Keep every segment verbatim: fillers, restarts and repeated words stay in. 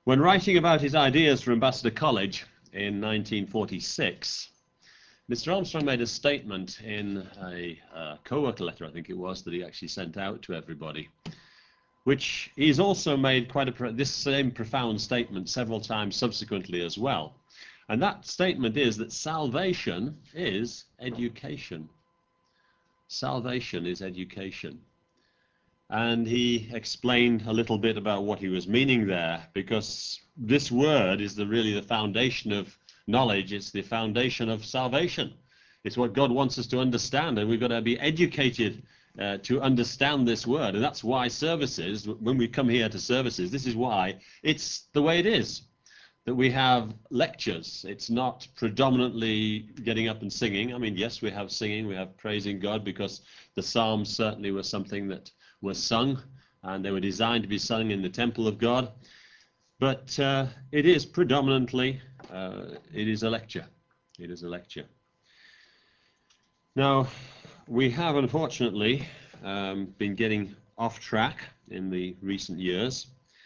When writing about his ideas for Ambassador College in nineteen forty-six, Mister Armstrong made a statement in a uh, co-worker letter, I think it was, that he actually sent out to everybody, which he's also made quite a, this same profound statement several times subsequently as well. And that statement is that salvation is education. Salvation is education. And he explained a little bit about what he was meaning there, because this word is the, really the foundation of knowledge. It's the foundation of salvation. It's what God wants us to understand, and we've got to be educated uh, to understand this word. And that's why services, when we come here to services, this is why it's the way it is, that we have lectures. It's not predominantly getting up and singing. I mean, yes, we have singing, we have praising God, because the Psalms certainly were something that were sung, and they were designed to be sung in the temple of God. But uh, it is predominantly, uh, it is a lecture. It is a lecture. Now, we have unfortunately um, been getting off track in the recent years,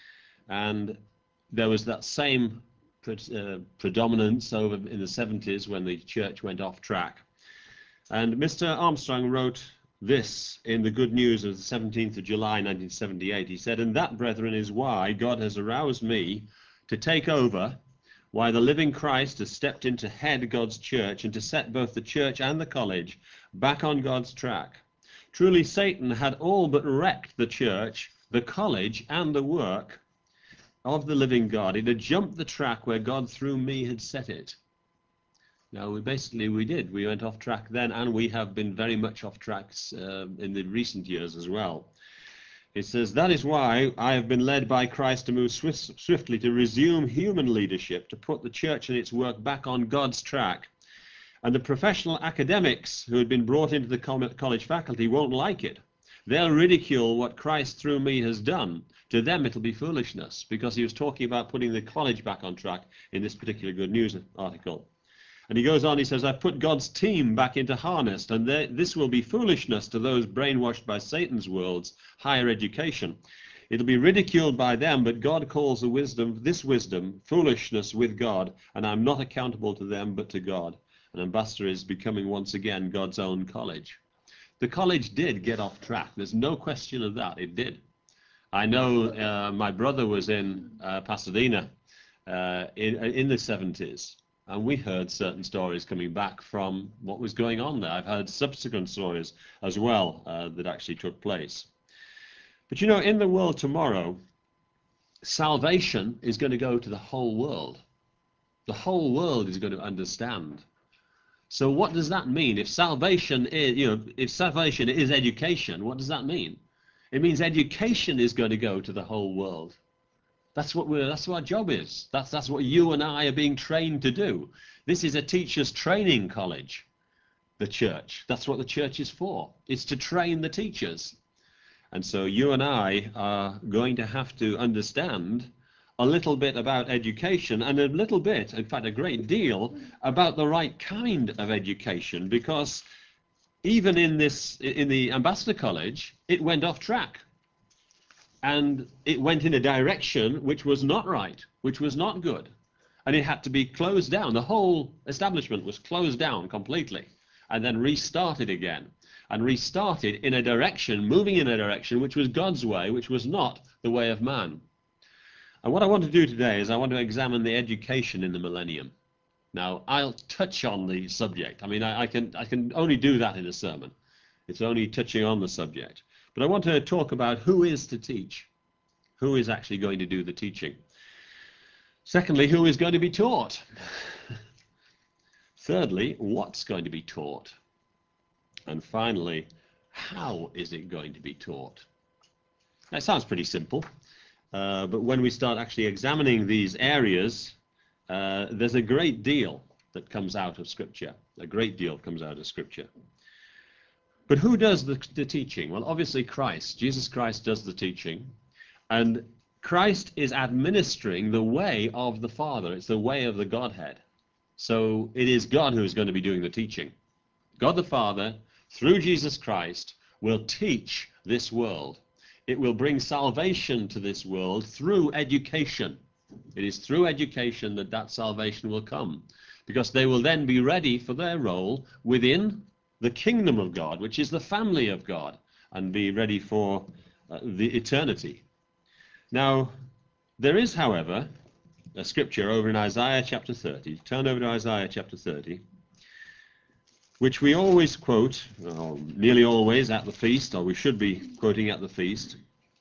and there was that same pre uh, predominance over in the seventies when the church went off track. And Mister Armstrong wrote this in the Good News of the seventeenth of July nineteen seventy-eight. He said, "And that, brethren, is why God has aroused me to take over, why the living Christ has stepped in to head God's church and to set both the church and the college back on God's track. Truly Satan had all but wrecked the church, the college, and the work of the living God. It had jumped the track where God through me had set it." Now, we basically, we did. We went off track then, and we have been very much off tracks uh, in the recent years as well. It says, "That is why I have been led by Christ to move swift, swiftly to resume human leadership, to put the church and its work back on God's track. And the professional academics who had been brought into the college faculty won't like it. They'll ridicule what Christ through me has done. To them it'll be foolishness," because he was talking about putting the college back on track in this particular Good News article. And he goes on, he says, "I've put God's team back into harness, and they, this will be foolishness to those brainwashed by Satan's world's higher education. It'll be ridiculed by them, but God calls the wisdom, this wisdom, foolishness with God, and I'm not accountable to them, but to God." And Ambassador is becoming once again God's own college. The college did get off track. There's no question of that. It did. I know uh, my brother was in uh, Pasadena uh, in, in the seventies. And we heard certain stories coming back from what was going on there. I've heard subsequent stories as well uh, that actually took place. But you know, in the world tomorrow, salvation is going to go to the whole world. The whole world is going to understand. So what does that mean? If salvation is, you know, if salvation is education, what does that mean? It means education is going to go to the whole world. That's what we're, that's what our job is. That's, that's what you and I are being trained to do. This is a teacher's training college, the church. That's what the church is for. It's to train the teachers. And so you and I are going to have to understand a little bit about education, and a little bit, in fact a great deal, about the right kind of education, because even in this, in the Ambassador College, it went off track. And it went in a direction which was not right, which was not good. And it had to be closed down. The whole establishment was closed down completely and then restarted again. And restarted in a direction, moving in a direction which was God's way, which was not the way of man. And what I want to do today is I want to examine the education in the millennium. Now, I'll touch on the subject. I mean, I, I, can, I can only do that in a sermon. It's only touching on the subject. But I want to talk about who is to teach, who is actually going to do the teaching. Secondly, who is going to be taught? Thirdly, what's going to be taught? And finally, how is it going to be taught? That sounds pretty simple, uh, but when we start actually examining these areas, uh, there's a great deal that comes out of Scripture. A great deal comes out of Scripture. But who does the, the teaching? Well, obviously Christ. Jesus Christ does the teaching. And Christ is administering the way of the Father. It's the way of the Godhead. So it is God who is going to be doing the teaching. God the Father, through Jesus Christ, will teach this world. It will bring salvation to this world through education. It is through education that that salvation will come, because they will then be ready for their role within the kingdom of God, which is the family of God, and be ready for uh, the eternity. Now, there is, however, a scripture over in Isaiah chapter thirty. Turn over to Isaiah chapter thirty, which we always quote, or nearly always at the feast, or we should be quoting at the feast,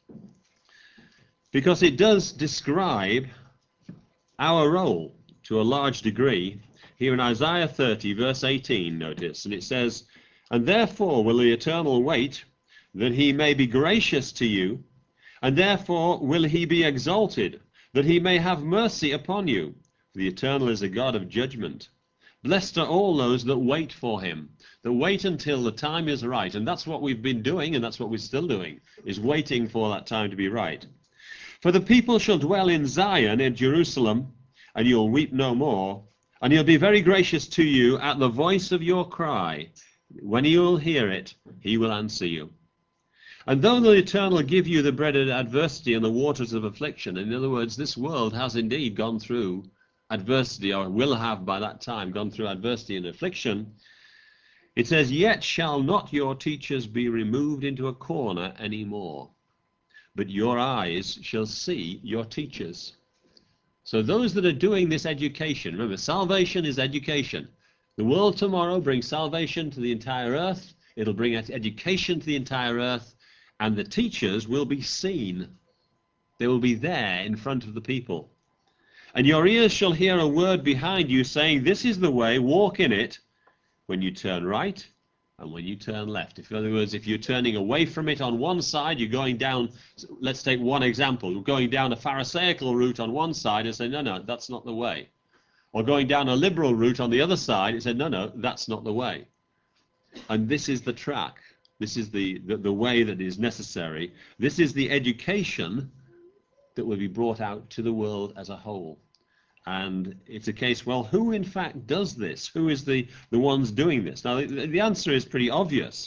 because it does describe our role to a large degree. Here in Isaiah thirty, verse eighteen, notice, and it says, "And therefore will the Eternal wait, that he may be gracious to you, and therefore will he be exalted, that he may have mercy upon you. For the Eternal is a God of judgment. Blessed are all those that wait for him," that wait until the time is right. And that's what we've been doing, and that's what we're still doing, is waiting for that time to be right. "For the people shall dwell in Zion, in Jerusalem, and you'll weep no more, and he'll be very gracious to you at the voice of your cry. When you will hear it, he will answer you. And though the Eternal give you the bread of adversity and the waters of affliction," in other words, this world has indeed gone through adversity, or will have by that time gone through adversity and affliction, it says, "Yet shall not your teachers be removed into a corner any more, but your eyes shall see your teachers." So those that are doing this education, remember, salvation is education. The world tomorrow brings salvation to the entire earth. It'll bring education to the entire earth, and the teachers will be seen. They will be there in front of the people. "And your ears shall hear a word behind you saying, this is the way, walk in it, when you turn right and when you turn left." In other words, if you're turning away from it on one side, you're going down, let's take one example, you're going down a Pharisaical route on one side and say, no, no, that's not the way. Or going down a liberal route on the other side and say, no, no, that's not the way. And this is the track. This is the, the, the way that is necessary. This is the education that will be brought out to the world as a whole. And it's a case, well, who in fact does this? Who is the, the ones doing this? Now, the, the answer is pretty obvious.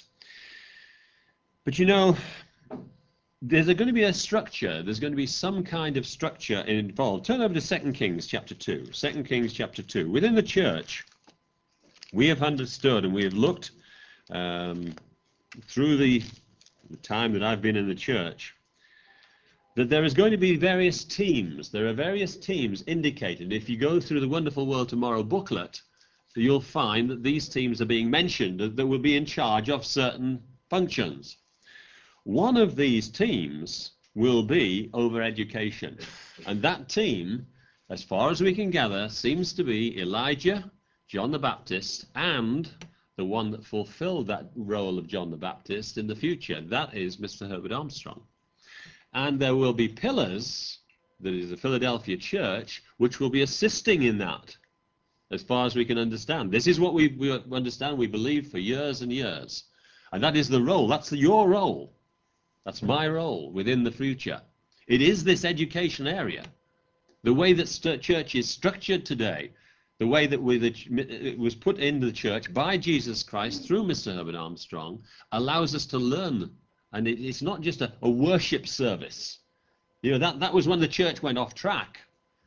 But you know, there's going to be a structure. There's going to be some kind of structure involved. Turn over to Second Kings chapter two. Second Kings chapter two. Within the church, we have understood and we have looked um, through the, the time that I've been in the church, that there is going to be various teams. There are various teams indicated. If you go through the Wonderful World Tomorrow booklet, you'll find that these teams are being mentioned that will be in charge of certain functions. One of these teams will be over education. And that team, as far as we can gather, seems to be Elijah, John the Baptist, and the one that fulfilled that role of John the Baptist in the future. That is Mister Herbert Armstrong. And there will be pillars, that is the Philadelphia church, which will be assisting in that, as far as we can understand. This is what we, we understand, we believe for years and years. And that is the role, that's your role. That's my role within the future. It is this education area. The way that church is structured today, the way that we, the, it was put into the church by Jesus Christ through Mister Herbert Armstrong, allows us to learn. And it, it's not just a, a worship service. You know, that, that was when the church went off track.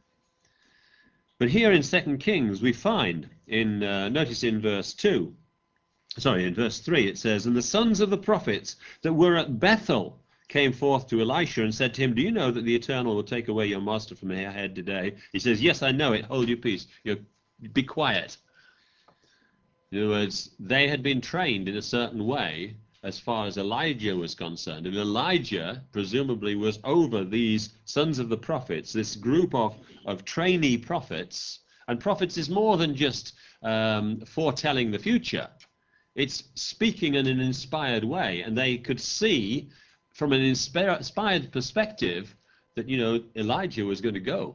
But here in Second Kings we find, in uh, notice in verse two, sorry, in verse three, it says, "And the sons of the prophets that were at Bethel came forth to Elisha and said to him, do you know that the Eternal will take away your master from your head today? He says, yes, I know it. Hold your peace. You know, be quiet. In other words, they had been trained in a certain way as far as Elijah was concerned. And Elijah presumably was over these sons of the prophets, this group of, of trainee prophets. And prophets is more than just um, foretelling the future. It's speaking in an inspired way. And they could see from an inspired perspective that, you know, Elijah was going to go.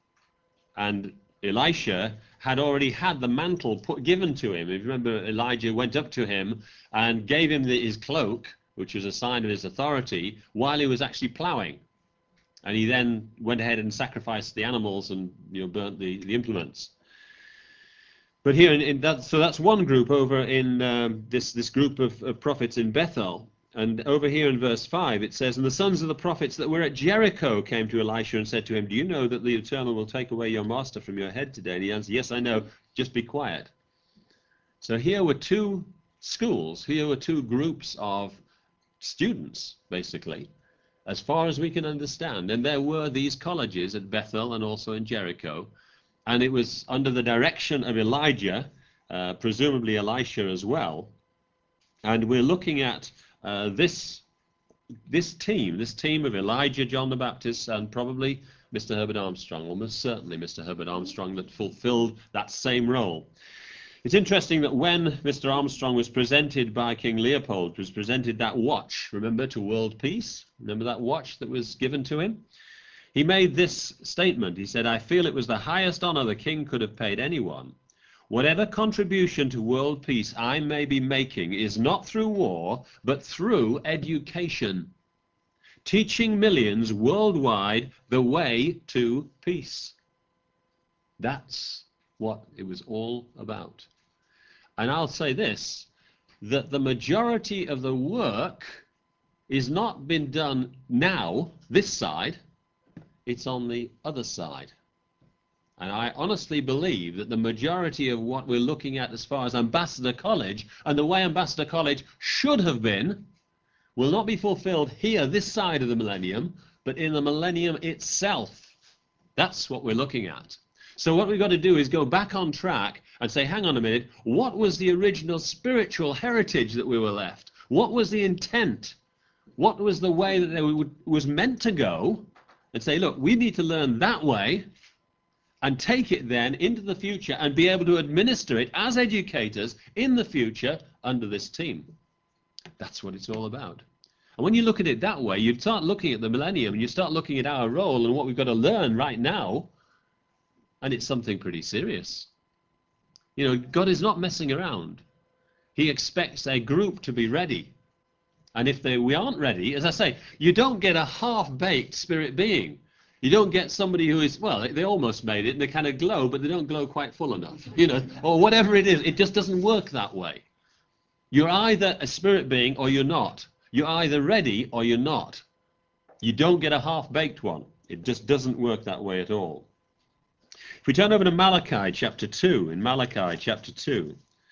And Elisha had already had the mantle put, given to him. If you remember, Elijah went up to him and gave him the, his cloak, which was a sign of his authority, while he was actually plowing. And he then went ahead and sacrificed the animals and, you know, burnt the, the implements. But here, in, in that, so that's one group over in um, this, this group of, of prophets in Bethel. And over here in verse five it says, and the sons of the prophets that were at Jericho came to Elisha and said to him, do you know that the Eternal will take away your master from your head today? And he answered, yes, I know, just be quiet. So here were two schools, here were two groups of students, basically, as far as we can understand. And there were these colleges at Bethel and also in Jericho. And it was under the direction of Elijah, uh, presumably Elisha as well. And we're looking at uh, this, this team, this team of Elijah, John the Baptist, and probably Mister Herbert Armstrong, almost certainly Mister Herbert Armstrong, that fulfilled that same role. It's interesting that when Mister Armstrong was presented by King Leopold, was presented that watch, remember, to world peace? Remember that watch that was given to him? He made this statement. He said, I feel it was the highest honor the king could have paid anyone. Whatever contribution to world peace I may be making is not through war, but through education, teaching millions worldwide the way to peace. That's what it was all about. And I'll say this, that the majority of the work is not been done now, this side, it's on the other side. And I honestly believe that the majority of what we're looking at as far as Ambassador College and the way Ambassador College should have been will not be fulfilled here, this side of the millennium, but in the millennium itself. That's what we're looking at. So what we've got to do is go back on track and say, hang on a minute, what was the original spiritual heritage that we were left? What was the intent? What was the way that it was meant to go? And say, look, we need to learn that way and take it then into the future and be able to administer it as educators in the future under this team. That's what it's all about. And when you look at it that way, you start looking at the millennium and you start looking at our role and what we've got to learn right now, and it's something pretty serious. You know, God is not messing around. He expects a group to be ready. And if they, we aren't ready, as I say, you don't get a half-baked spirit being. You don't get somebody who is, well, they almost made it and they kind of glow, but they don't glow quite full enough, you know, or whatever it is. It just doesn't work that way. You're either a spirit being or you're not. You're either ready or you're not. You don't get a half-baked one. It just doesn't work that way at all. If we turn over to Malachi chapter two, in Malachi chapter two,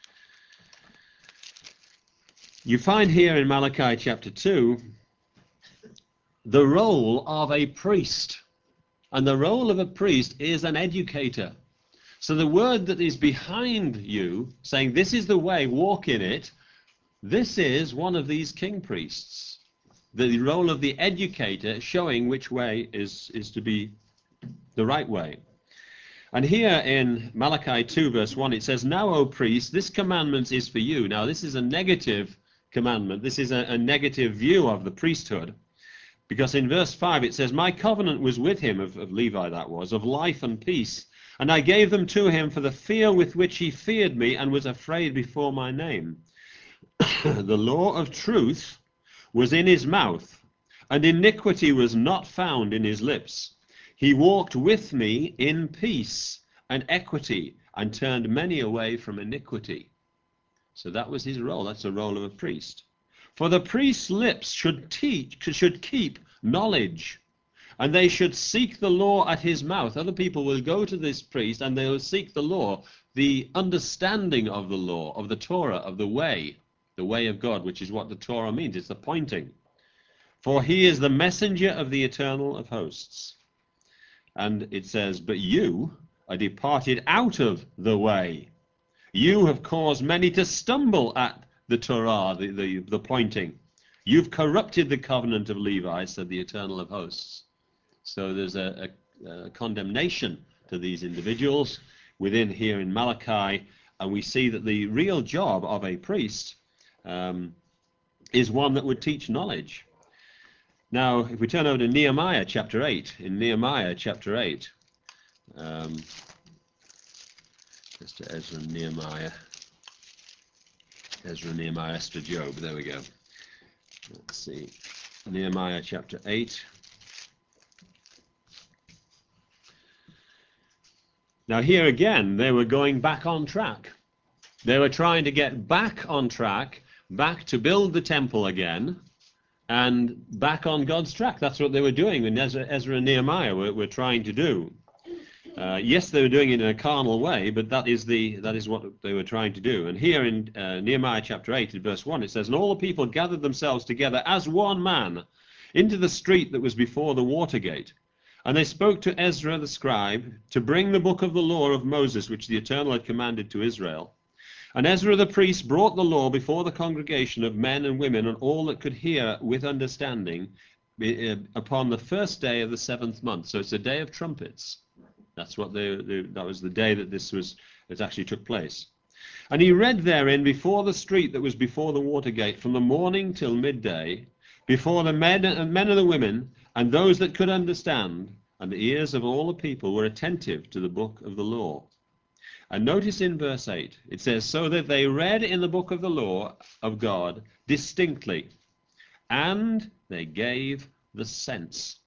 you find here in Malachi chapter two the role of a priest. And the role of a priest is an educator. So the word that is behind you, saying this is the way, walk in it, this is one of these king priests. The role of the educator showing which way is, is to be the right way. And here in Malachi two verse one it says, now, O priest, this commandment is for you. Now this is a negative commandment. This is a, a negative view of the priesthood. Because in verse five it says, my covenant was with him, of, of Levi that was, of life and peace. And I gave them to him for the fear with which he feared me and was afraid before my name. The law of truth was in his mouth, and iniquity was not found in his lips. He walked with me in peace and equity, and turned many away from iniquity. So that was his role. That's the role of a priest. For the priest's lips should teach, should keep knowledge, and they should seek the law at his mouth. Other people will go to this priest and they will seek the law, the understanding of the law, of the Torah, of the way, the way of God, which is what the Torah means. It's the pointing. For he is the messenger of the Eternal of hosts. And it says, but you are departed out of the way. You have caused many to stumble at the Torah, the, the, the pointing. You've corrupted the covenant of Levi, said the Eternal of hosts. So there's a, a, a condemnation to these individuals within here in Malachi, and we see that the real job of a priest um, is one that would teach knowledge. Now, if we turn over to Nehemiah chapter eight, in Nehemiah chapter eight, um, Mister Ezra, Nehemiah, Ezra, Nehemiah, Esther, Job, there we go. Let's see, Nehemiah chapter eight. Now here again, they were going back on track. They were trying to get back on track, back to build the temple again, and back on God's track. That's what they were doing, and Ezra, Ezra and Nehemiah were, were trying to do. Uh, yes, they were doing it in a carnal way, but that is the that is what they were trying to do. And here in uh, Nehemiah chapter eight, in verse one, it says, "And all the people gathered themselves together as one man into the street that was before the water gate. And they spoke to Ezra the scribe to bring the book of the law of Moses, which the Eternal had commanded to Israel. And Ezra the priest brought the law before the congregation of men and women and all that could hear with understanding upon the first day of the seventh month." So it's a day of trumpets. That's what they, they, that was the day that this was, it actually took place. "And he read therein before the street that was before the water gate from the morning till midday, before the men and men and the women, and those that could understand, and the ears of all the people were attentive to the book of the law." And notice in verse eight, it says, "So that they read in the book of the law of God distinctly, and they gave the sense."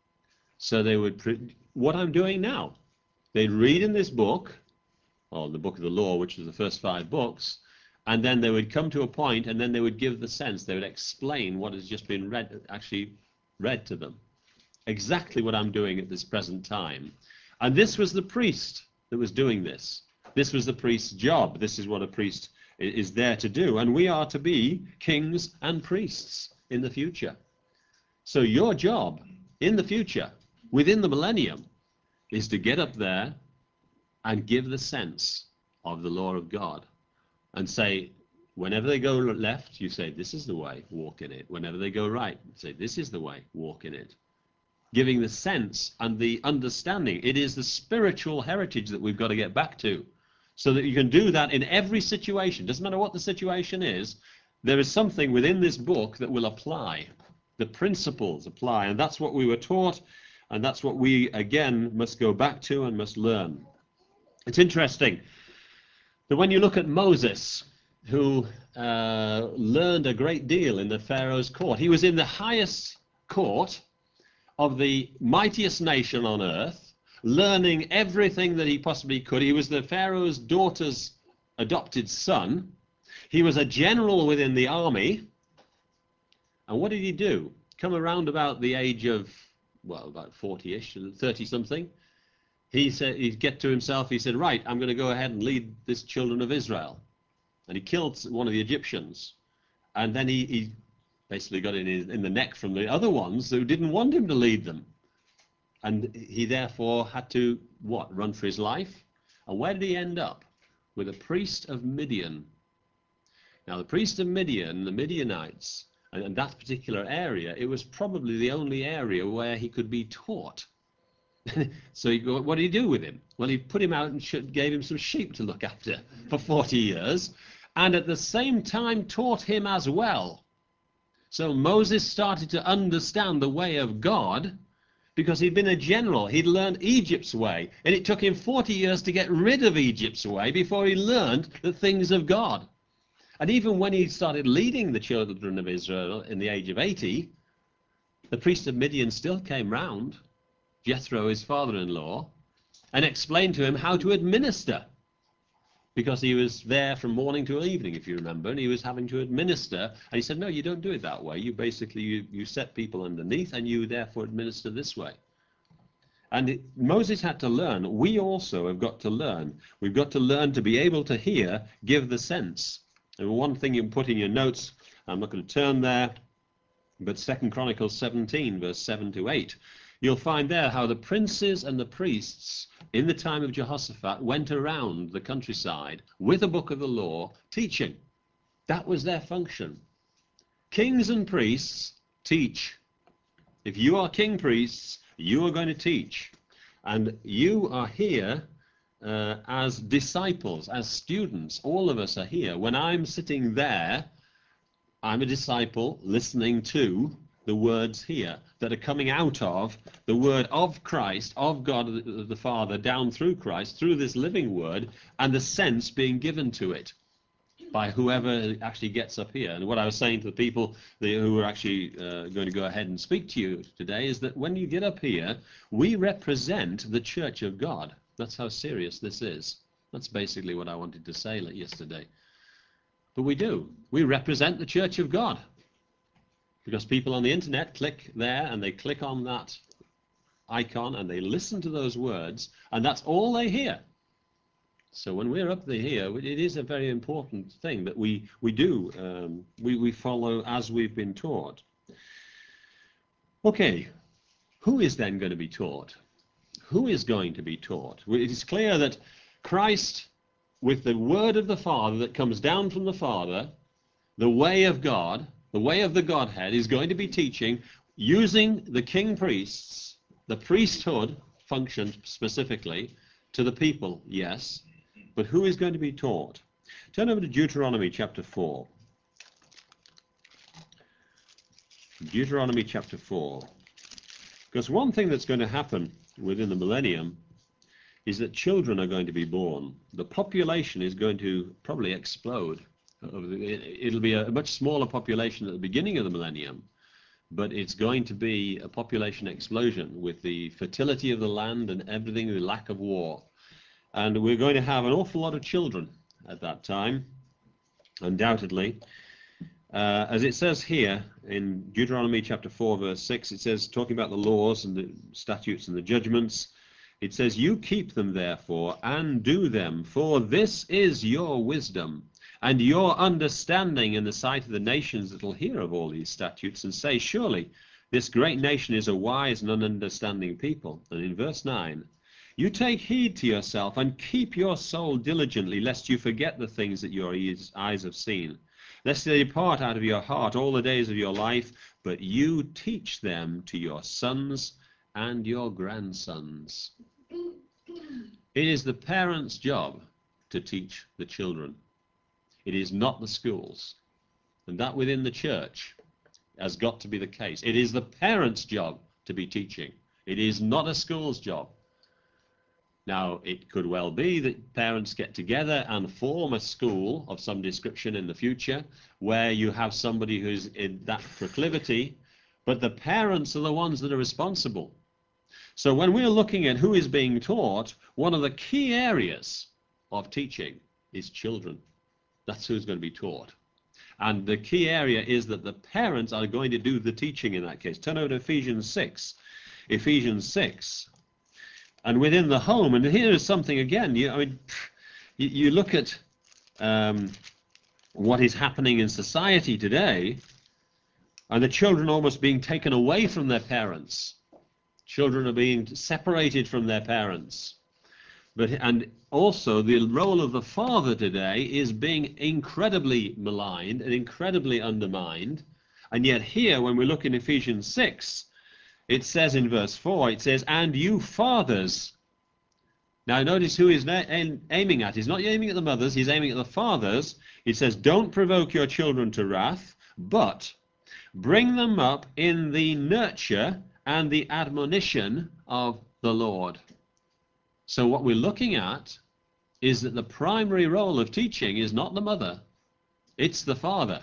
So they would, what I'm doing now, they'd read in this book, or the book of the law, which was the first five books, and then they would come to a point, and then they would give the sense, they would explain what has just been read, actually read to them. Exactly what I'm doing at this present time. And this was the priest that was doing this. This was the priest's job. This is what a priest is there to do. And we are to be kings and priests in the future. So your job in the future, within the millennium, is to get up there and give the sense of the law of God and say, whenever they go left, you say, "This is the way, walk in it." Whenever they go right, you say, "This is the way, walk in it." Giving the sense and the understanding. It is the spiritual heritage that we've got to get back to, so that you can do that in every situation. Doesn't matter what the situation is, there is something within this book that will apply. The principles apply, and that's what we were taught, and that's what we, again, must go back to and must learn. It's interesting that when you look at Moses, who uh, learned a great deal in the Pharaoh's court, he was in the highest court of the mightiest nation on earth, learning everything that he possibly could. He was the Pharaoh's daughter's adopted son. He was a general within the army. And what did he do? Come around about the age of, well, about forty-ish, thirty-something. He said, he'd get to himself, he said, "Right, I'm going to go ahead and lead this children of Israel." And he killed one of the Egyptians. And then he, he basically got in, his, in the neck from the other ones who didn't want him to lead them. And he therefore had to, what, run for his life? And where did he end up? With a priest of Midian. Now the priest of Midian, the Midianites, and, and that particular area, it was probably the only area where he could be taught. So he, what did he do with him? Well, he put him out and gave him some sheep to look after for forty years, and at the same time taught him as well. So Moses started to understand the way of God because he'd been a general. He'd learned Egypt's way, and it took him forty years to get rid of Egypt's way before he learned the things of God. And even when he started leading the children of Israel in the age of eighty, the priest of Midian still came round, Jethro, his father-in-law, and explained to him how to administer, because he was there from morning to evening, if you remember, and he was having to administer. And he said, "No, you don't do it that way. You basically, you, you set people underneath, and you therefore administer this way." And it, Moses had to learn. We also have got to learn. We've got to learn to be able to hear, give the sense. And one thing you can put in your notes, I'm not going to turn there, but Second Chronicles seventeen, verse seven to eight, you'll find there how the princes and the priests in the time of Jehoshaphat went around the countryside with a book of the law, teaching. That was their function. Kings and priests teach. If you are king priests, you are going to teach. And you are here uh, as disciples, as students. All of us are here. When I'm sitting there, I'm a disciple listening to the words here that are coming out of the word of Christ, of God the Father, down through Christ, through this living word, and the sense being given to it by whoever actually gets up here. And what I was saying to the people who are actually uh, going to go ahead and speak to you today is that when you get up here, we represent the church of God. That's how serious this is. That's basically what I wanted to say yesterday. But we do. We represent the church of God. because people on the internet click there and they click on that icon and they listen to those words, and that's all they hear. So when we're up there here, it is a very important thing that we we do um, we we follow as we've been taught. Okay, who is then going to be taught? Who is going to be taught? It is clear that Christ, with the word of the Father that comes down from the Father, the way of God, the way of the Godhead, is going to be teaching using the king priests, the priesthood function specifically, to the people, yes, but who is going to be taught? Turn over to Deuteronomy chapter four. Deuteronomy chapter four. Because one thing that's going to happen within the millennium is that children are going to be born. The population is going to probably explode. It'll be a much smaller population at the beginning of the millennium, but it's going to be a population explosion with the fertility of the land and everything, the lack of war. And we're going to have an awful lot of children at that time, undoubtedly. Uh, as it says here in Deuteronomy chapter four, verse six, it says, talking about the laws and the statutes and the judgments, it says, "You keep them therefore and do them, for this is your wisdom and your understanding in the sight of the nations that will hear of all these statutes and say, surely this great nation is a wise and understanding people." And in verse nine, "You take heed to yourself and keep your soul diligently, lest you forget the things that your eyes have seen, lest they depart out of your heart all the days of your life, but you teach them to your sons and your grandsons." It is the parents' job to teach the children. It is not the schools. And that within the church has got to be the case. It is the parents' job to be teaching. It is not a school's job. Now, it could well be that parents get together and form a school of some description in the future where you have somebody who's in that proclivity, but the parents are the ones that are responsible. So when we're looking at who is being taught, one of the key areas of teaching is children. That's who's going to be taught. And the key area is that the parents are going to do the teaching in that case. Turn over to Ephesians six. Ephesians six. And within the home, and here is something again, you, I mean, you, you look at um, what is happening in society today, and the children almost being taken away from their parents. Children are being separated from their parents. But, and also the role of the father today is being incredibly maligned and incredibly undermined. And yet here, when we look in Ephesians six, it says in verse four, it says, "And you fathers." Now notice who he's aiming at. He's not aiming at the mothers, he's aiming at the fathers. He says, "Don't provoke your children to wrath, but bring them up in the nurture and the admonition of the Lord." So what we're looking at is that the primary role of teaching is not the mother, it's the father.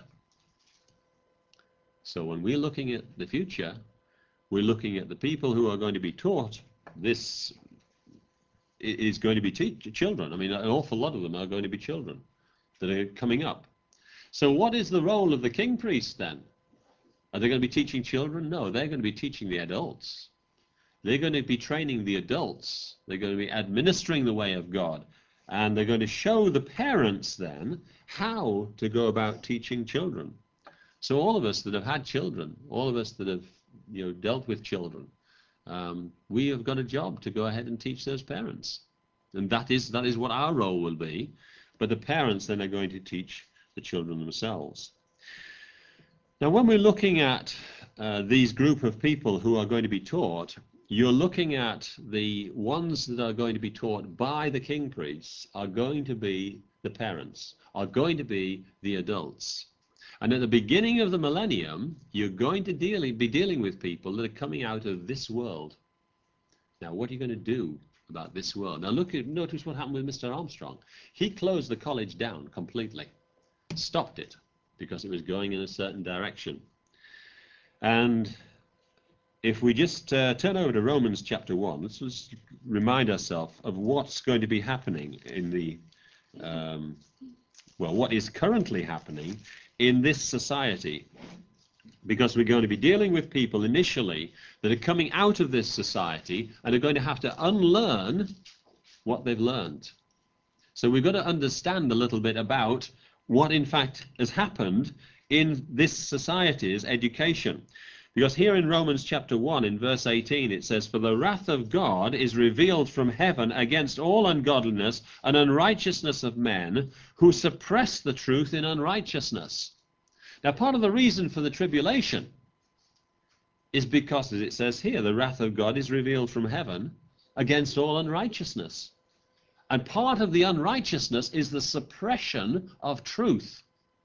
So when we're looking at the future, we're looking at the people who are going to be taught this is going to be children. I mean, an awful lot of them are going to be children that are coming up. So what is the role of the king priest then? Are they going to be teaching children? No, they're going to be teaching the adults. They're going to be training the adults. They're going to be administering the way of God. And they're going to show the parents then how to go about teaching children. So all of us that have had children, all of us that have you know, dealt with children, um, we have got a job to go ahead and teach those parents. And that is, that is what our role will be. But the parents then are going to teach the children themselves. Now when we're looking at uh, these group of people who are going to be taught, you're looking at the ones that are going to be taught by the king priests are going to be the parents, are going to be the adults. And at the beginning of the millennium, you're going to deal, be dealing with people that are coming out of this world. Now, what are you going to do about this world? Now, look at, notice what happened with Mister Armstrong. He closed the college down completely, stopped it, because it was going in a certain direction. And if we just uh, turn over to Romans chapter one, let's just remind ourselves of what's going to be happening in the, um, well, what is currently happening in this society. because we're going to be dealing with people initially that are coming out of this society and are going to have to unlearn what they've learned. So we've got to understand a little bit about what in fact has happened in this society's education. Because here in Romans chapter one, in verse eighteen, it says, "For the wrath of God is revealed from heaven against all ungodliness and unrighteousness of men who suppress the truth in unrighteousness." Now, part of the reason for the tribulation is because, as it says here, the wrath of God is revealed from heaven against all unrighteousness. And part of the unrighteousness is the suppression of truth.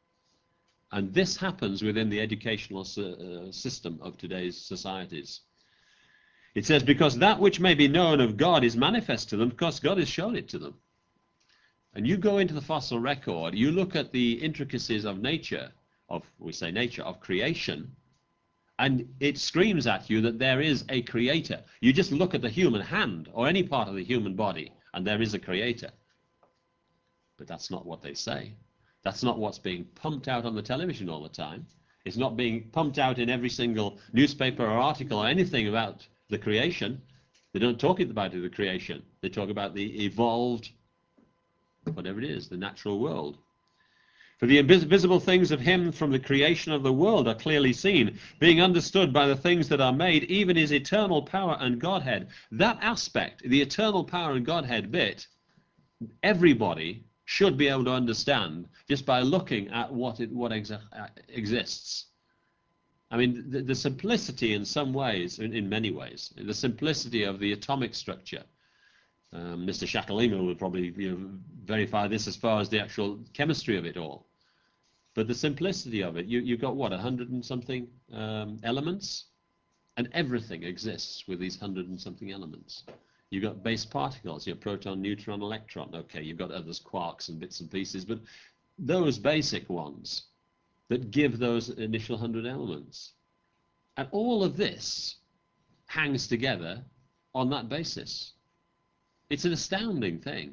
And this happens within the educational uh, system of today's societies. It says, "Because that which may be known of God is manifest to them, because God has shown it to them." And you go into the fossil record, you look at the intricacies of nature, of, we say nature, of creation, and it screams at you that there is a creator. You just look at the human hand, or any part of the human body, and there is a creator. But that's not what they say. That's not what's being pumped out on the television all the time. It's not being pumped out in every single newspaper or article or anything about the creation. They don't talk about the creation. They talk about the evolved, whatever it is, the natural world. "For the invisible things of him from the creation of the world are clearly seen, being understood by the things that are made, even his eternal power and Godhead." That aspect, the eternal power and Godhead bit, everybody should be able to understand just by looking at what it, what ex exists. I mean, the, the simplicity in some ways, in, in many ways, the simplicity of the atomic structure. Um, Mister Shakalima will probably you know, verify this as far as the actual chemistry of it all. But the simplicity of it, you, you've got what, a hundred and something um, elements? And everything exists with these hundred and something elements. You've got base particles, your proton, neutron, electron. Okay, you've got others, quarks and bits and pieces, but those basic ones that give those initial hundred elements. And all of this hangs together on that basis. It's an astounding thing.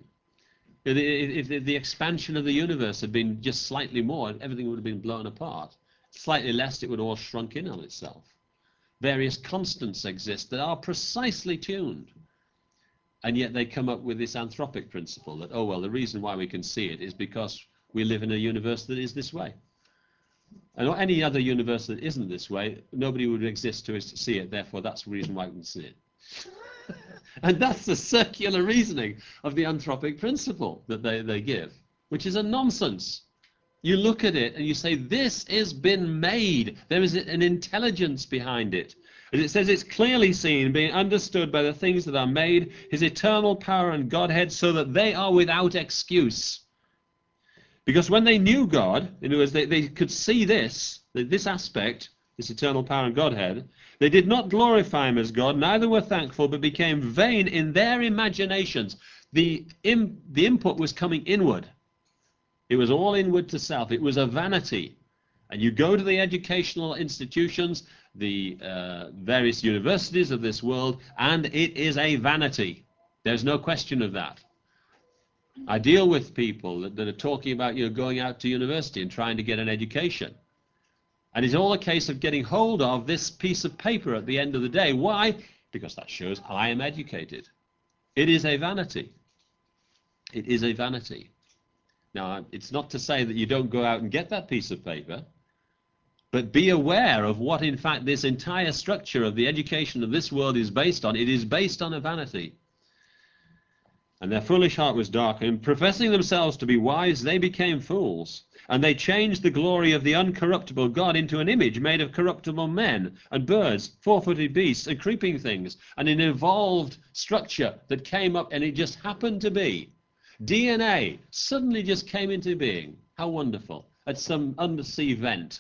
If the expansion of the universe had been just slightly more, everything would have been blown apart. Slightly less, it would all shrunk in on itself. Various constants exist that are precisely tuned. And yet they come up with this anthropic principle that, oh, well, the reason why we can see it is because we live in a universe that is this way. And any other universe that isn't this way, nobody would exist to see it, therefore that's the reason why we can see it. And that's the circular reasoning of the anthropic principle that they, they give, which is a nonsense. You look at it and you say, this has been made. There is an intelligence behind it. As it says, it's clearly seen, being understood by the things that are made, his eternal power and Godhead, so that they are without excuse. Because when they knew God, in other words, they, they could see this, this aspect, this eternal power and Godhead, they did not glorify him as God, neither were thankful, but became vain in their imaginations. The, im, the input was coming inward. It was all inward to self. It was a vanity. And you go to the educational institutions, the uh, various universities of this world, and it is a vanity. There's no question of that. I deal with people that, that are talking about you know, going out to university and trying to get an education. And it's all a case of getting hold of this piece of paper at the end of the day. Why? Because that shows I am educated. It is a vanity. It is a vanity. Now, it's not to say that you don't go out and get that piece of paper, but be aware of what, in fact, this entire structure of the education of this world is based on. It is based on a vanity. And their foolish heart was darkened. Professing themselves to be wise, they became fools. And they changed the glory of the uncorruptible God into an image made of corruptible men and birds, four-footed beasts and creeping things, and an evolved structure that came up, and it just happened to be. D N A suddenly just came into being. How wonderful. At some undersea vent.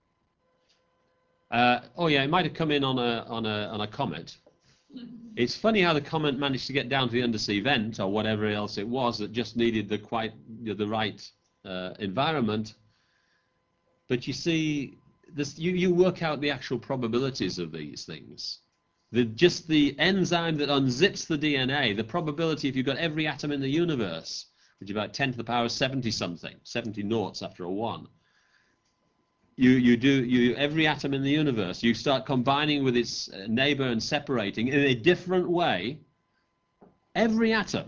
Uh, oh yeah, it might have come in on a, on a, on a comet. It's funny how the comet managed to get down to the undersea vent, or whatever else it was, that just needed the, quite, you know, the right uh, environment. But you see, this, you, you work out the actual probabilities of these things. The, just the enzyme that unzips the D N A, the probability if you've got every atom in the universe, which is about ten to the power seventy something, seventy noughts after a one. You, you do, you, every atom in the universe, you start combining with its neighbor and separating in a different way, every atom.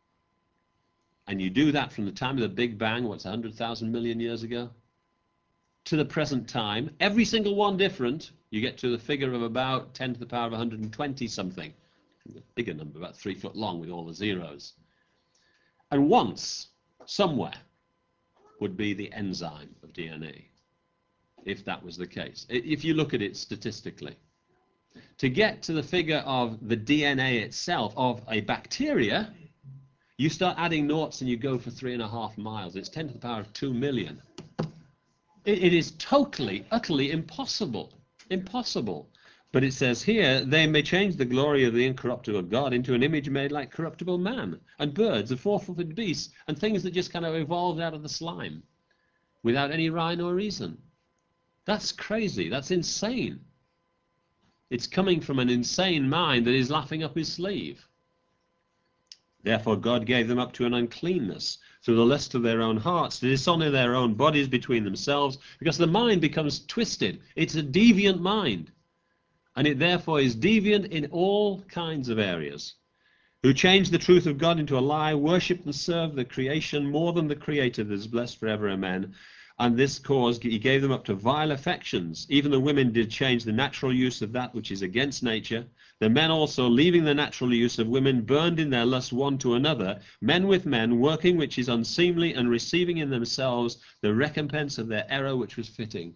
And you do that from the time of the Big Bang, what's one hundred thousand million years ago, to the present time, every single one different, you get to the figure of about ten to the power of one hundred twenty something, a bigger number, about three foot long with all the zeros. And once, somewhere, would be the enzyme of D N A, if that was the case, if you look at it statistically. To get to the figure of the D N A itself of a bacteria, you start adding noughts and you go for three and a half miles. It's ten to the power of two million. It, it is totally, utterly impossible. Impossible. But it says here, they may change the glory of the incorruptible God into an image made like corruptible man, and birds, and four-footed beasts, and things that just kind of evolved out of the slime, without any rhyme or reason. That's crazy. That's insane. It's coming from an insane mind that is laughing up his sleeve. Therefore God gave them up to an uncleanness, through the lust of their own hearts, to dishonor their own bodies between themselves, because the mind becomes twisted. It's a deviant mind. And it therefore is deviant in all kinds of areas, who change the truth of God into a lie, worship and serve the creation more than the Creator that is blessed forever, amen. And this caused, he gave them up to vile affections. Even the women did change the natural use of that which is against nature. The men also, leaving the natural use of women, burned in their lust one to another, men with men, working which is unseemly, and receiving in themselves the recompense of their error which was fitting.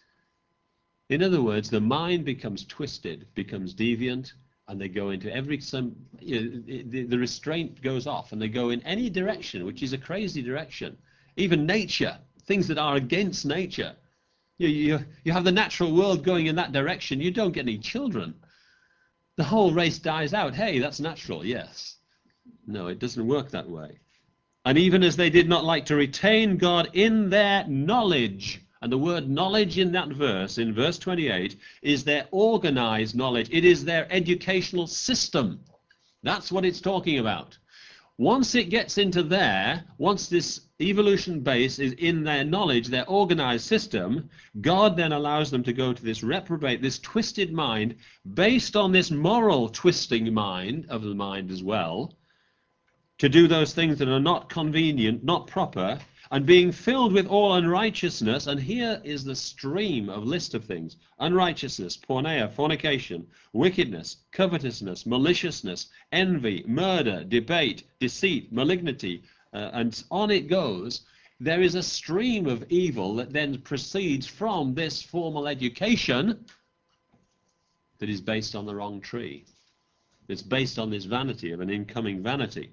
In other words, the mind becomes twisted, becomes deviant, and they go into every, some, you know, the, the restraint goes off, and they go in any direction, which is a crazy direction. Even nature, things that are against nature. You, you, you have the natural world going in that direction, you don't get any children. The whole race dies out. Hey, that's natural, yes. No, it doesn't work that way. And even as they did not like to retain God in their knowledge, and the word knowledge in that verse, in verse twenty-eight, is their organized knowledge. It is their educational system. That's what it's talking about. Once it gets into there, once this evolution base is in their knowledge, their organized system, God then allows them to go to this reprobate, this twisted mind, based on this moral twisting mind of the mind as well, to do those things that are not convenient, not proper, and being filled with all unrighteousness. And here is the stream of list of things: unrighteousness, porneia, fornication, wickedness, covetousness, maliciousness, envy, murder, debate, deceit, malignity, uh, and on it goes. There is a stream of evil that then proceeds from this formal education that is based on the wrong tree. It's based on this vanity of an incoming vanity.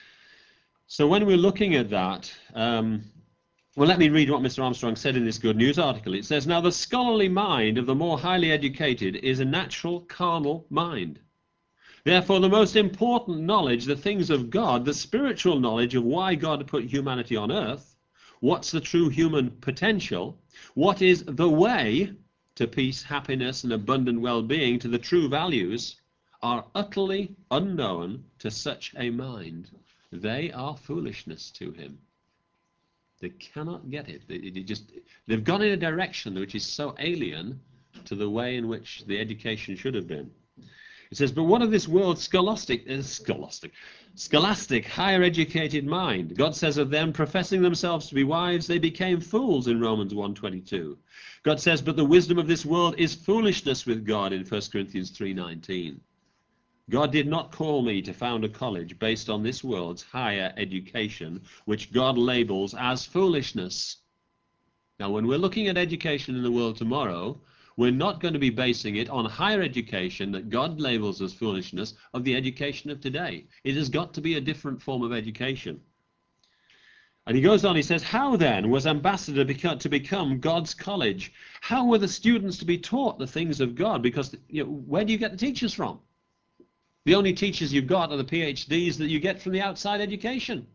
So when we're looking at that, um, well, let me read what Mister Armstrong said in this Good News article. It says, now the scholarly mind of the more highly educated is a natural carnal mind. Therefore, the most important knowledge, the things of God, the spiritual knowledge of why God put humanity on earth, what's the true human potential, what is the way to peace, happiness, and abundant well-being, to the true values, are utterly unknown to such a mind. They are foolishness to him. They cannot get it. They, they just, they've gone in a direction which is so alien to the way in which the education should have been. It says, but what of this world's scholastic, uh, scholastic, scholastic, higher educated mind? God says of them, professing themselves to be wise, they became fools in Romans one twenty-two. God says, but the wisdom of this world is foolishness with God in First Corinthians three nineteen. God did not call me to found a college based on this world's higher education, which God labels as foolishness. Now, when we're looking at education in the world tomorrow, we're not going to be basing it on higher education that God labels as foolishness of the education of today. It has got to be a different form of education. And he goes on, he says, how then was Ambassador to become God's college? How were the students to be taught the things of God? Because, you know, where do you get the teachers from? The only teachers you've got are the PhDs that you get from the outside education.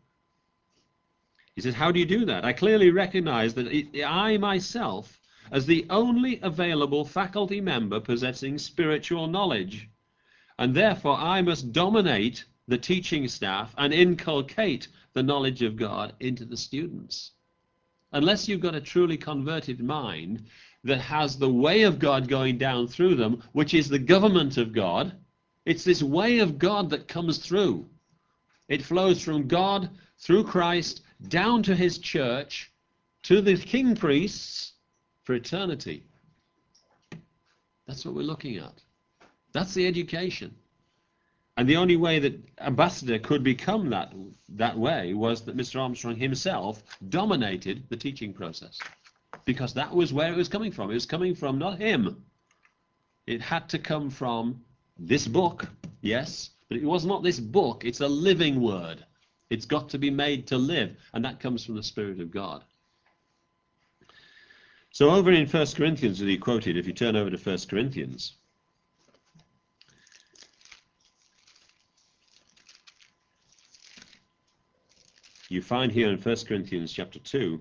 He says, how do you do that? I clearly recognize that it, I myself, as the only available faculty member possessing spiritual knowledge, and therefore I must dominate the teaching staff and inculcate the knowledge of God into the students. Unless you've got a truly converted mind, that has the way of God going down through them, which is the government of God. It's this way of God that comes through. It flows from God through Christ down to his church, to the king priests for eternity. That's what we're looking at. That's the education. And the only way that Ambassador could become that, that way was that Mister Armstrong himself dominated the teaching process. Because that was where it was coming from. It was coming from not him. It had to come from this book, yes, but it was not this book. It's a living word. It's got to be made to live, and that comes from the Spirit of God. So over in First Corinthians that he quoted, if you turn over to First Corinthians, you find here in First Corinthians chapter two,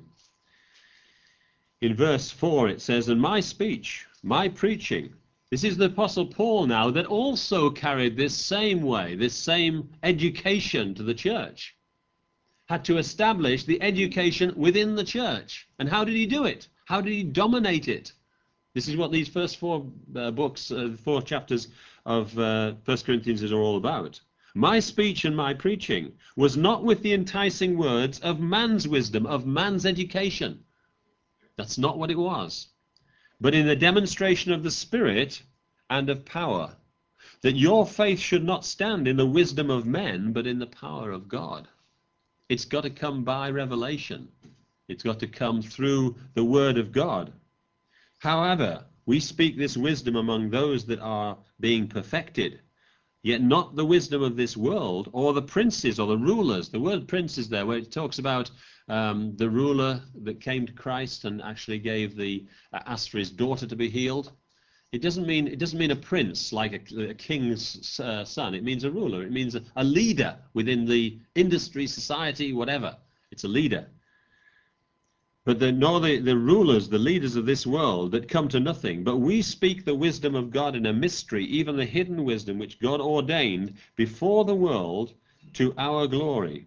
in verse four it says, "And my speech, my preaching," this is the Apostle Paul now that also carried this same way, this same education to the church. Had to establish the education within the church. And how did he do it? How did he dominate it? This is what these first four uh, books, uh, four chapters of uh, First Corinthians are all about. "My speech and my preaching was not with the enticing words of man's wisdom, of man's education." That's not what it was. "But in the demonstration of the Spirit and of power, that your faith should not stand in the wisdom of men, but in the power of God." It's got to come by revelation. It's got to come through the Word of God. "However, we speak this wisdom among those that are being perfected, yet not the wisdom of this world, or the princes or the rulers." The word prince is there, where it talks about um, the ruler that came to Christ and actually gave the uh, asked for his daughter to be healed. It doesn't mean it doesn't mean a prince like a, a king's uh, son. It means a ruler. It means a, a leader within the industry, society, whatever. It's a leader. "But the, nor the, the rulers, the leaders of this world, that come to nothing. But we speak the wisdom of God in a mystery, even the hidden wisdom which God ordained before the world to our glory,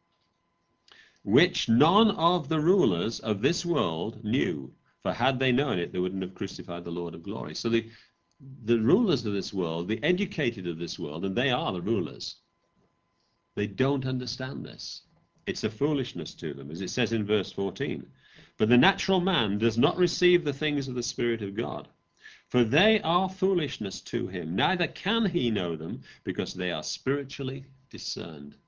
which none of the rulers of this world knew. For had they known it, they wouldn't have crucified the Lord of glory." So the, the rulers of this world, the educated of this world, and they are the rulers, they don't understand this. It's a foolishness to them, as it says in verse fourteen. "But the natural man does not receive the things of the Spirit of God, for they are foolishness to him. Neither can he know them, because they are spiritually discerned."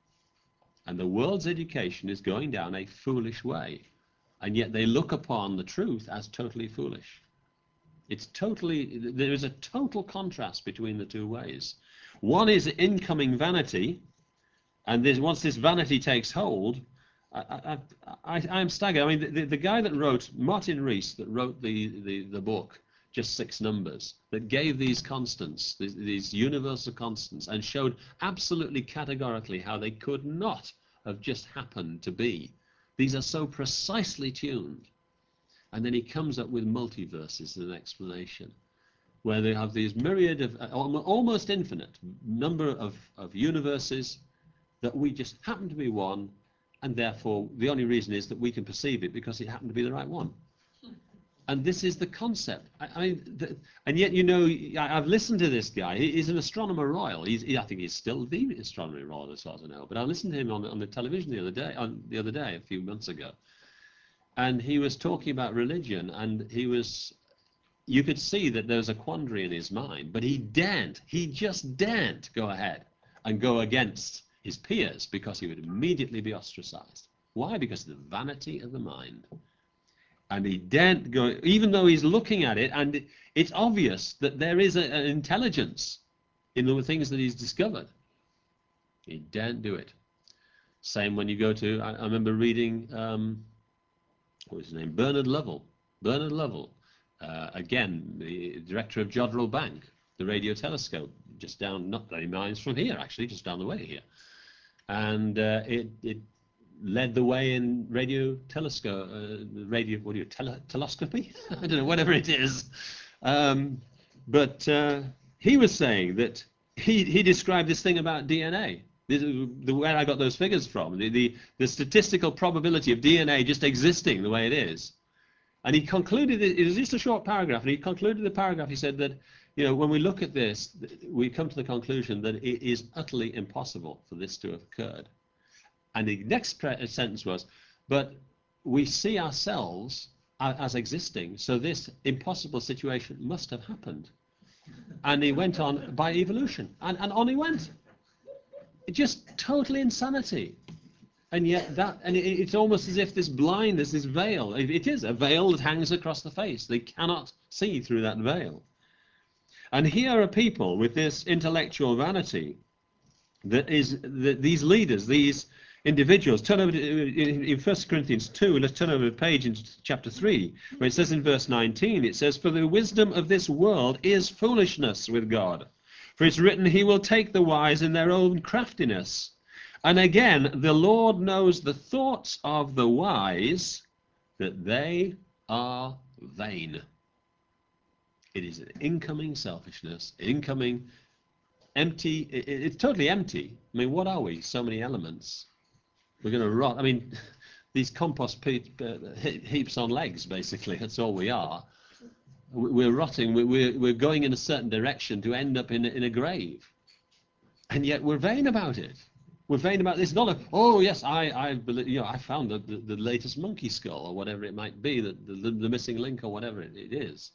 And the world's education is going down a foolish way, and yet they look upon the truth as totally foolish. It's totally, there is a total contrast between the two ways. One is incoming vanity, and this, once this vanity takes hold, I, I, I, I'm staggered. I mean, the, the guy that wrote, Martin Rees, that wrote the, the, the book, Just Six Numbers, that gave these constants, these, these universal constants, and showed absolutely categorically how they could not have just happened to be. These are so precisely tuned. And then he comes up with multiverses as an explanation, where they have these myriad of, uh, almost infinite number of, of universes that we just happen to be one, and therefore the only reason is that we can perceive it because it happened to be the right one. And this is the concept. I, I mean, the, and yet, you know, I, I've listened to this guy. He, he's an astronomer royal. He's, he, I think he's still the astronomer royal, as far as I know. But I listened to him on the, on the television the other day, on the other day, a few months ago, and he was talking about religion, and he was, you could see that there was a quandary in his mind, but he daren't, he just daren't go ahead and go against his peers, because he would immediately be ostracized. Why? Because of the vanity of the mind. And he daren't go, even though he's looking at it, and it's obvious that there is a, an intelligence in the things that he's discovered. He daren't do it. Same when you go to, I, I remember reading, um, what was his name, Bernard Lovell. Bernard Lovell, uh, again, the director of Jodrell Bank, the radio telescope, just down, not very miles from here, actually, just down the way here. And uh, it, it led the way in radio telescope, uh, radio, what do you, tele telescopy? I don't know, whatever it is. Um, but uh, he was saying that he, he described this thing about D N A. The, the where I got those figures from, the, the, the statistical probability of D N A just existing the way it is. And he concluded, it, it was just a short paragraph, and he concluded the paragraph, he said that, you know, when we look at this, we come to the conclusion that it is utterly impossible for this to have occurred. And the next sentence was, but we see ourselves as existing, so this impossible situation must have happened. And he went on by evolution, and, and on he went. Just totally insanity. And yet that, and it, it's almost as if this blindness, this veil, it, it is a veil that hangs across the face. They cannot see through that veil. And here are people with this intellectual vanity that is, that these leaders, these individuals, turn over to, in, in First Corinthians two, let's turn over the page into chapter three, where it says in verse nineteen, it says, for the wisdom of this world is foolishness with God. For it's written, he will take the wise in their own craftiness. And again, the Lord knows the thoughts of the wise, that they are vain. It is an incoming selfishness, incoming empty, it, it's totally empty. I mean, what are we? So many elements. We're going to rot. I mean, these compost heaps on legs, basically, that's all we are. We're rotting, we're, we're going in a certain direction to end up in, in a grave. And yet we're vain about it. We're vain about this. Not a, oh yes, I, I believe, you know, I found the, the, the latest monkey skull, or whatever it might be, the, the, the missing link, or whatever it, it is.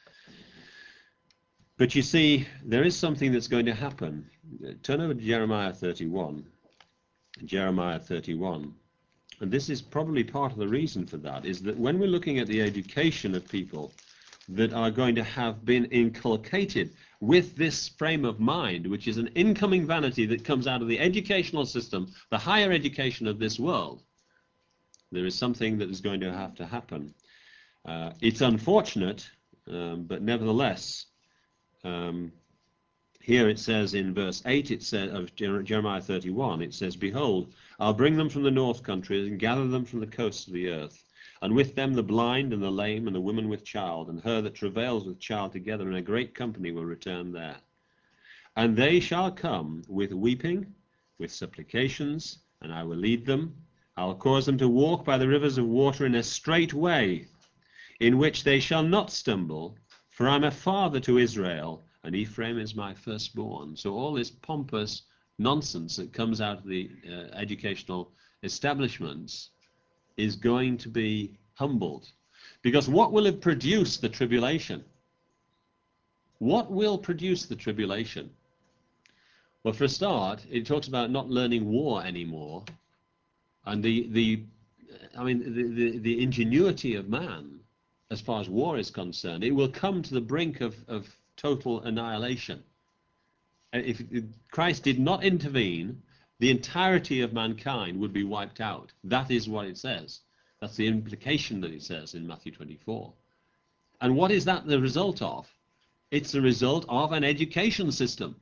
But you see, there is something that's going to happen. Turn over to Jeremiah thirty-one. Jeremiah thirty-one. And this is probably part of the reason for that, is that when we're looking at the education of people that are going to have been inculcated with this frame of mind, which is an incoming vanity that comes out of the educational system, the higher education of this world, there is something that is going to have to happen. Uh, it's unfortunate, um, but nevertheless, um, here it says in verse eight, it says of Jeremiah thirty-one, it says, behold, I'll bring them from the north countries and gather them from the coasts of the earth, and with them the blind and the lame and the woman with child, and her that travails with child together, and a great company will return there. And they shall come with weeping, with supplications, and I will lead them. I'll cause them to walk by the rivers of water in a straight way, in which they shall not stumble, for I'm a father to Israel, and Ephraim is my firstborn. So all this pompous nonsense that comes out of the uh, educational establishments is going to be humbled. Because what will it produce the tribulation? What will produce the tribulation? Well, for a start, it talks about not learning war anymore. And the, the I mean, the, the, the ingenuity of man, as far as war is concerned, it will come to the brink of, of total annihilation. If Christ did not intervene, the entirety of mankind would be wiped out. That is what it says. That's the implication that it says in Matthew twenty-four. And what is that the result of? It's the result of an education system.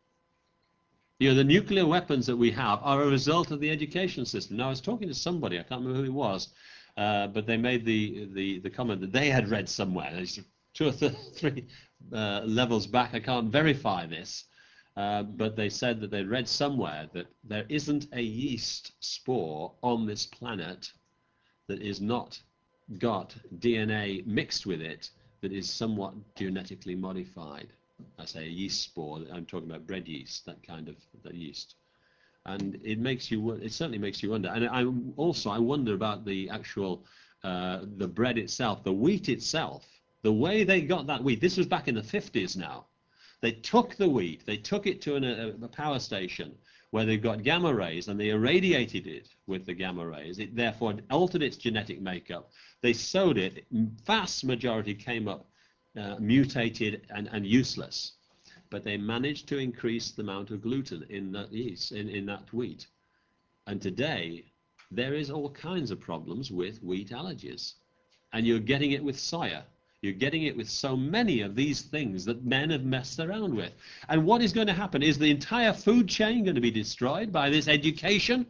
You know, the nuclear weapons that we have are a result of the education system. Now, I was talking to somebody, I can't remember who it was, uh, but they made the, the, the comment that they had read somewhere, two or three uh, levels back, I can't verify this, uh, but they said that they read somewhere that there isn't a yeast spore on this planet that is not got D N A mixed with it that is somewhat genetically modified. I say a yeast spore, I'm talking about bread yeast, that kind of that yeast. And it makes you, it certainly makes you wonder. And I also, I wonder about the actual, uh, the bread itself, the wheat itself, the way they got that wheat. This was back in the fifties now. They took the wheat, they took it to an, a, a power station where they've got gamma rays, and they irradiated it with the gamma rays. It therefore altered its genetic makeup. They sowed it, vast majority came up uh, mutated and, and useless. But they managed to increase the amount of gluten in that yeast, in, in that wheat. And today, there is all kinds of problems with wheat allergies. And you're getting it with soya. You're getting it with so many of these things that men have messed around with. And what is going to happen? Is the entire food chain going to be destroyed by this education?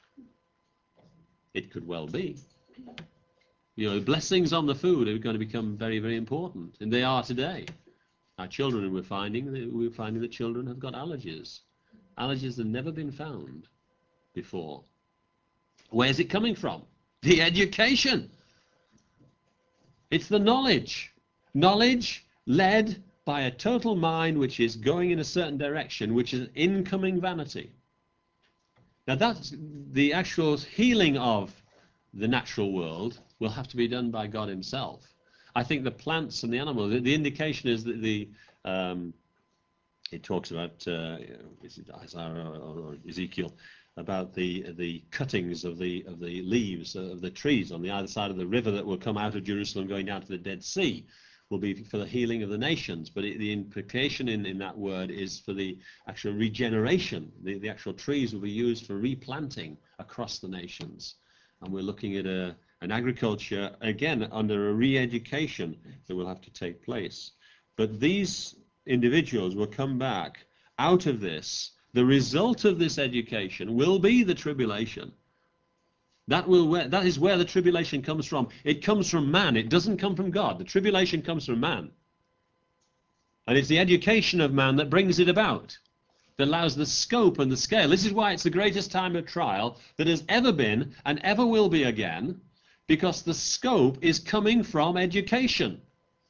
It could well be. You know, blessings on the food are going to become very, very important. And they are today. Our children, we're finding, we're finding that children have got allergies. Allergies have never been found before. Where's it coming from? The education. It's the knowledge. Knowledge led by a total mind which is going in a certain direction, which is incoming vanity. Now that's the actual healing of the natural world will have to be done by God himself. I think the plants and the animals, the, the indication is that the, um, it talks about, uh, is it Isaiah or, or Ezekiel, about the the cuttings of the of the leaves of the trees on the other side of the river that will come out of Jerusalem going down to the Dead Sea will be for the healing of the nations. But it, the implication in, in that word is for the actual regeneration. The, the actual trees will be used for replanting across the nations. And we're looking at a, an agriculture, again, under a re-education that will have to take place. But these individuals will come back out of this. The result of this education will be the tribulation. That will where, that is where the tribulation comes from. It comes from man. It doesn't come from God. The tribulation comes from man. And it's the education of man that brings it about, that allows the scope and the scale. This is why it's the greatest time of trial that has ever been and ever will be again, because the scope is coming from education.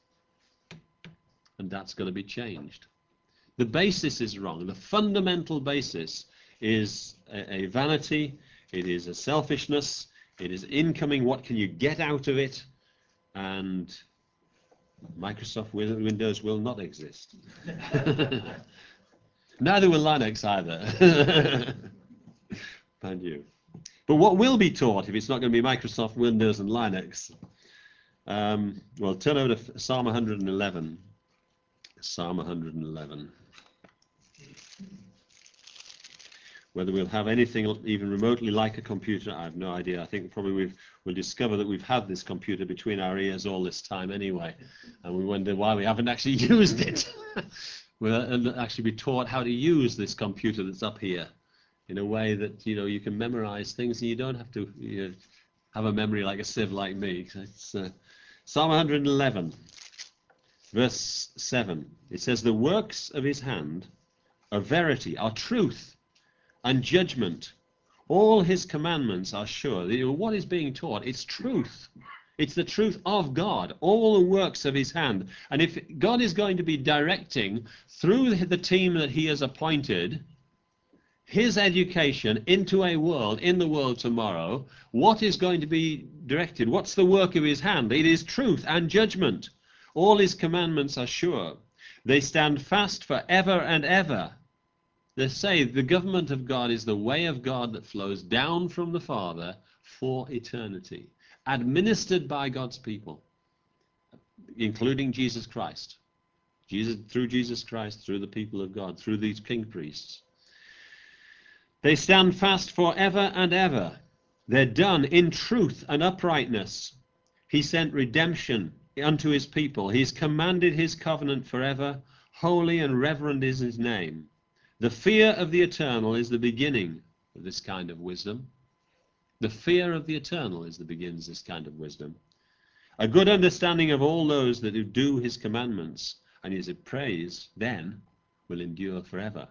And that's got to be changed. The basis is wrong. The fundamental basis is a, a vanity. It is a selfishness. It is incoming. What can you get out of it? And Microsoft Windows will not exist. Neither will Linux either. Mind you. But what will be taught if it's not going to be Microsoft Windows and Linux? Um, well, turn over to Psalm one hundred eleven. Psalm one hundred eleven. Whether we'll have anything even remotely like a computer, I have no idea. I think probably we've, we'll discover that we've had this computer between our ears all this time anyway, and we wonder why we haven't actually used it. We'll actually be taught how to use this computer that's up here in a way that, you know, you can memorize things and you don't have to, you know, have a memory like a sieve like me. It's, uh, Psalm one hundred eleven, verse seven. It says, "The works of his hand are verity, are truth, and judgment. All his commandments are sure." What is being taught? It's truth. It's the truth of God, all the works of his hand. And if God is going to be directing through the team that he has appointed his education into a world, in the world tomorrow, what is going to be directed? What's the work of his hand? It is truth and judgment. All his commandments are sure. They stand fast forever and ever. They say the government of God is the way of God that flows down from the Father for eternity, administered by God's people, including Jesus Christ. Jesus, through Jesus Christ, through the people of God, through these king priests. They stand fast forever and ever. They're done in truth and uprightness. He sent redemption unto his people. He's commanded his covenant forever. Holy and reverend is his name. The fear of the eternal is the beginning of this kind of wisdom. The fear of the eternal is the begins this kind of wisdom. A good understanding of all those that do his commandments and his praise then will endure forever.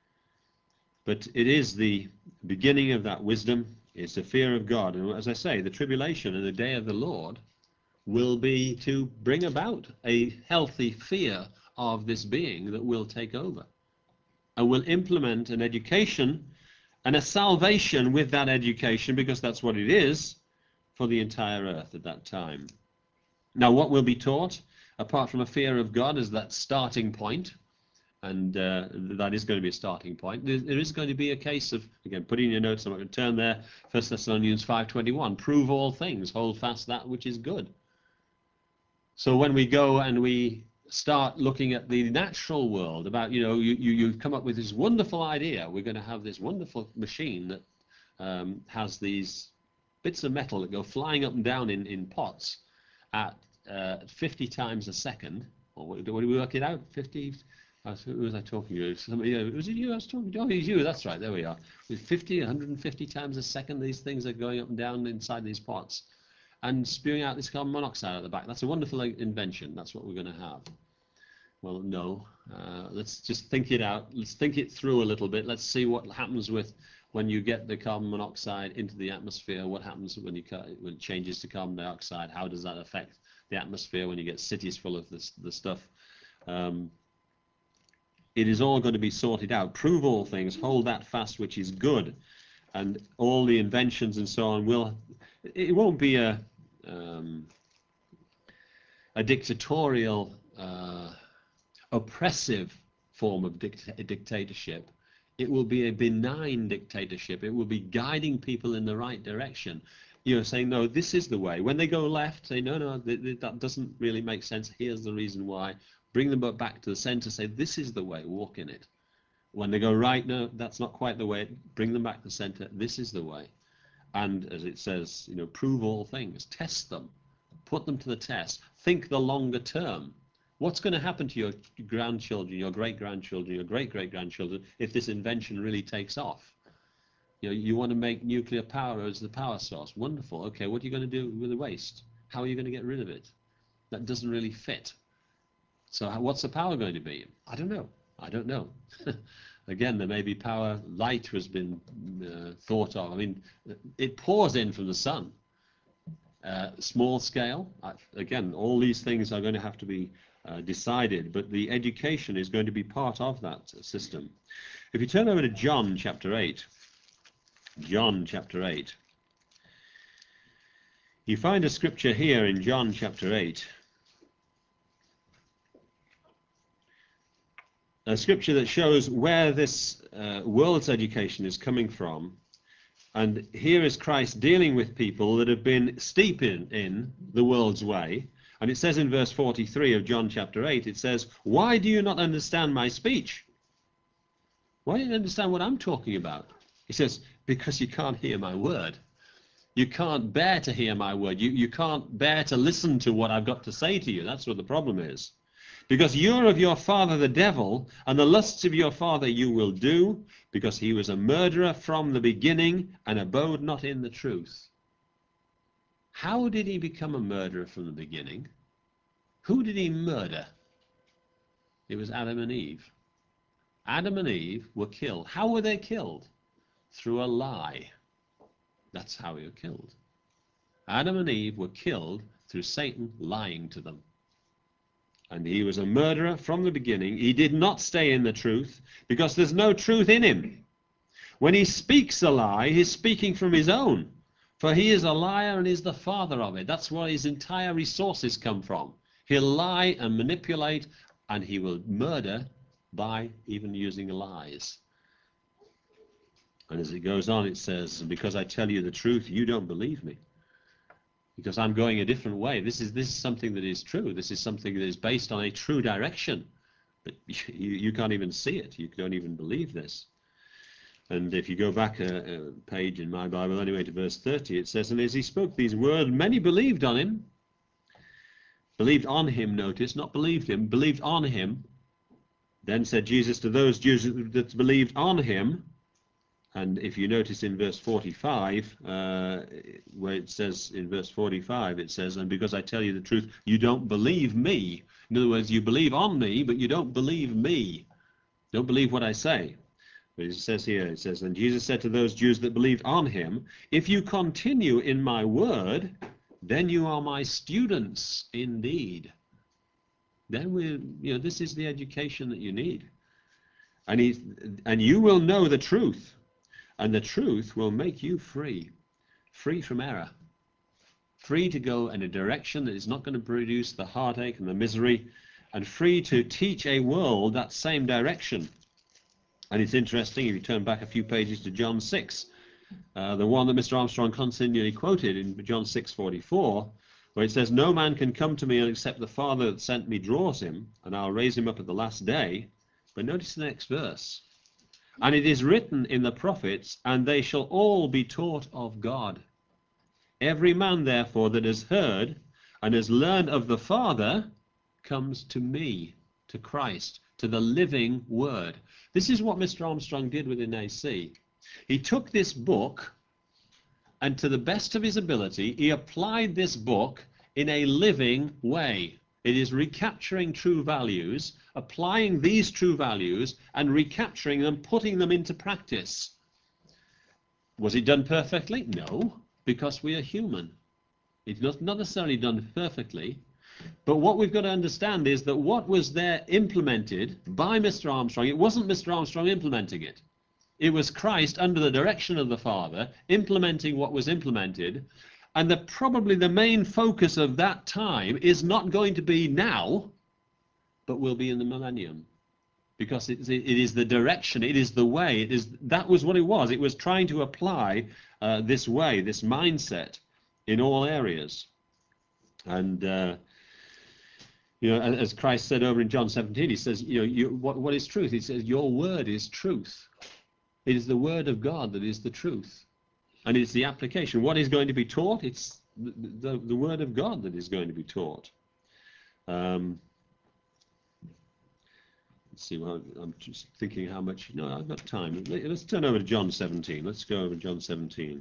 But it is the beginning of that wisdom, it's the fear of God. And as I say, the tribulation and the day of the Lord will be to bring about a healthy fear of this being that will take over. And will implement an education and a salvation with that education, because that's what it is, for the entire earth at that time. Now, what will be taught, apart from a fear of God as that starting point, and uh, that is going to be a starting point, there, there is going to be a case of, again, putting your notes, I'm not going to turn there, First Thessalonians five twenty-one, prove all things, hold fast that which is good. So when we go and we start looking at the natural world, about, you know, you, you, you've come up with this wonderful idea, we're going to have this wonderful machine that um, has these bits of metal that go flying up and down in, in pots at uh, fifty times a second, or what, what do we work it out, fifty, who was I talking to? Somebody, uh, was it you I was talking to? Oh, it was you, that's right, there we are. With fifty, one hundred fifty times a second, these things are going up and down inside these pots and spewing out this carbon monoxide at the back. That's a wonderful invention. That's what we're going to have. Well, no. Uh, let's just think it out. Let's think it through a little bit. Let's see what happens with when you get the carbon monoxide into the atmosphere, what happens when, you, when it changes to carbon dioxide? How does that affect the atmosphere when you get cities full of this, the stuff? Um, it is all going to be sorted out. Prove all things, hold that fast which is good. And all the inventions and so on will, it won't be a, um, a dictatorial, uh, oppressive form of dict dictatorship. It will be a benign dictatorship. It will be guiding people in the right direction. You know, saying, no, this is the way. When they go left, say, no, no, th th that doesn't really make sense. Here's the reason why. Bring them back to the center, say, this is the way, walk in it. When they go right, no, that's not quite the way. Bring them back to the center, this is the way. And as it says, you know, prove all things, test them, put them to the test. Think the longer term. What's going to happen to your grandchildren, your great-grandchildren, your great-great-grandchildren if this invention really takes off? You know, you want to make nuclear power as the power source. Wonderful. Okay, what are you going to do with the waste? How are you going to get rid of it? That doesn't really fit. So how, what's the power going to be? I don't know. I don't know. Again, there may be power. Light has been uh, thought of. I mean, it pours in from the sun. Uh, small scale. Uh, again, all these things are going to have to be uh, decided, but the education is going to be part of that system. If you turn over to John chapter eight, John chapter eight, you find a scripture here in John chapter eight, a scripture that shows where this uh, world's education is coming from. And here is Christ dealing with people that have been steeped in, in the world's way. And it says in verse forty-three of John chapter eight, it says, why do you not understand my speech? Why don't you understand what I'm talking about? He says, because you can't hear my word. You can't bear to hear my word. You, you can't bear to listen to what I've got to say to you. That's what the problem is. Because you're of your father the devil, and the lusts of your father you will do, because he was a murderer from the beginning and abode not in the truth. How did he become a murderer from the beginning? Who did he murder? It was Adam and Eve. Adam and Eve were killed. How were they killed? Through a lie. That's how they were killed. Adam and Eve were killed through Satan lying to them. And he was a murderer from the beginning. He did not stay in the truth because there's no truth in him. When he speaks a lie, he's speaking from his own. For he is a liar and is the father of it. That's where his entire resources come from. He'll lie and manipulate, and he will murder by even using lies. And as it goes on, it says, because I tell you the truth, you don't believe me. Because I'm going a different way. This is, this is something that is true. This is something that is based on a true direction. But you, you can't even see it. You don't even believe this. And if you go back a, a page in my Bible, anyway, to verse thirty, it says, and as he spoke these words, many believed on him. Believed on him, notice, not believed him, believed on him. Then said Jesus to those Jews that believed on him, and if you notice in verse forty-five, uh, where it says in verse forty-five, it says, and because I tell you the truth, you don't believe me. In other words, you believe on me, but you don't believe me. Don't believe what I say. But it says here, it says, and Jesus said to those Jews that believed on him, if you continue in my word, then you are my students indeed. Then we, you know, this is the education that you need. And he, and you will know the truth, and the truth will make you free, free from error, free to go in a direction that is not going to produce the heartache and the misery, and free to teach a world that same direction. And it's interesting, if you turn back a few pages to John six, uh, the one that Mister Armstrong continually quoted in John six forty-four, where it says, no man can come to me except the Father that sent me draws him, and I'll raise him up at the last day. But notice the next verse. And it is written in the prophets, and they shall all be taught of God. Every man, therefore, that has heard and has learned of the Father comes to me, to Christ, to the living word. This is what Mister Armstrong did within A C. He took this book, and to the best of his ability, he applied this book in a living way. It is recapturing true values, applying these true values, and recapturing them, putting them into practice. Was it done perfectly? No, because we are human. It's not, not necessarily done perfectly, but what we've got to understand is that what was there implemented by Mister Armstrong, it wasn't Mister Armstrong implementing it. It was Christ, under the direction of the Father, implementing what was implemented, and the, probably the main focus of that time is not going to be now, but will be in the millennium. Because it, it is the direction, it is the way, it is, that was what it was. It was trying to apply uh, this way, this mindset in all areas. And, uh, you know, as Christ said over in John seventeen, he says, you know, you, what, what is truth? He says, your word is truth. It is the word of God that is the truth. And it's the application. What is going to be taught? It's the, the, the word of God that is going to be taught. Um, Let's see, well, I'm just thinking how much, no, I've got time. Let's turn over to John seventeen. Let's go over to John seventeen.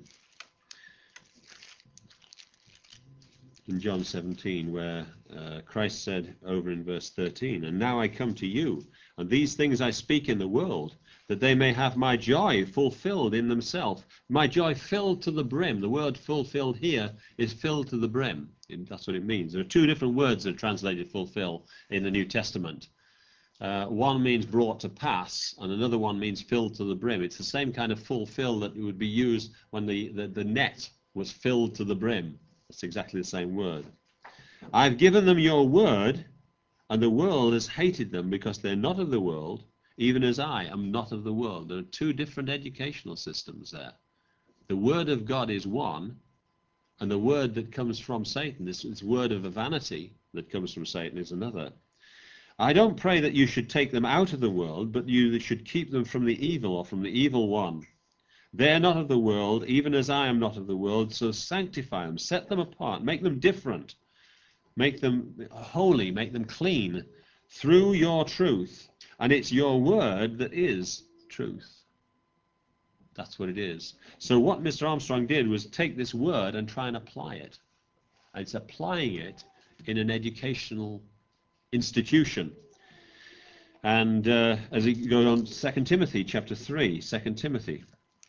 In John seventeen, where uh, Christ said over in verse thirteen, and now I come to you, and these things I speak in the world, that they may have my joy fulfilled in themselves. My joy filled to the brim. The word fulfilled here is filled to the brim. That's what it means. There are two different words that are translated fulfill in the New Testament. Uh, one means brought to pass, and another one means filled to the brim. It's the same kind of fulfill that would be used when the, the, the net was filled to the brim. It's exactly the same word. I've given them your word, and the world has hated them because they're not of the world, even as I am not of the world. There are two different educational systems there. The word of God is one, and the word that comes from Satan, this, this word of vanity that comes from Satan, is another. I don't pray that you should take them out of the world, but you should keep them from the evil, or from the evil one. They are not of the world, even as I am not of the world, so sanctify them, set them apart, make them different, make them holy, make them clean, through your truth. And it's your word that is truth. That's what it is. So what Mister Armstrong did was take this word and try and apply it. And it's applying it in an educational institution. And uh, as it goes on, Second Timothy chapter three, Second Timothy,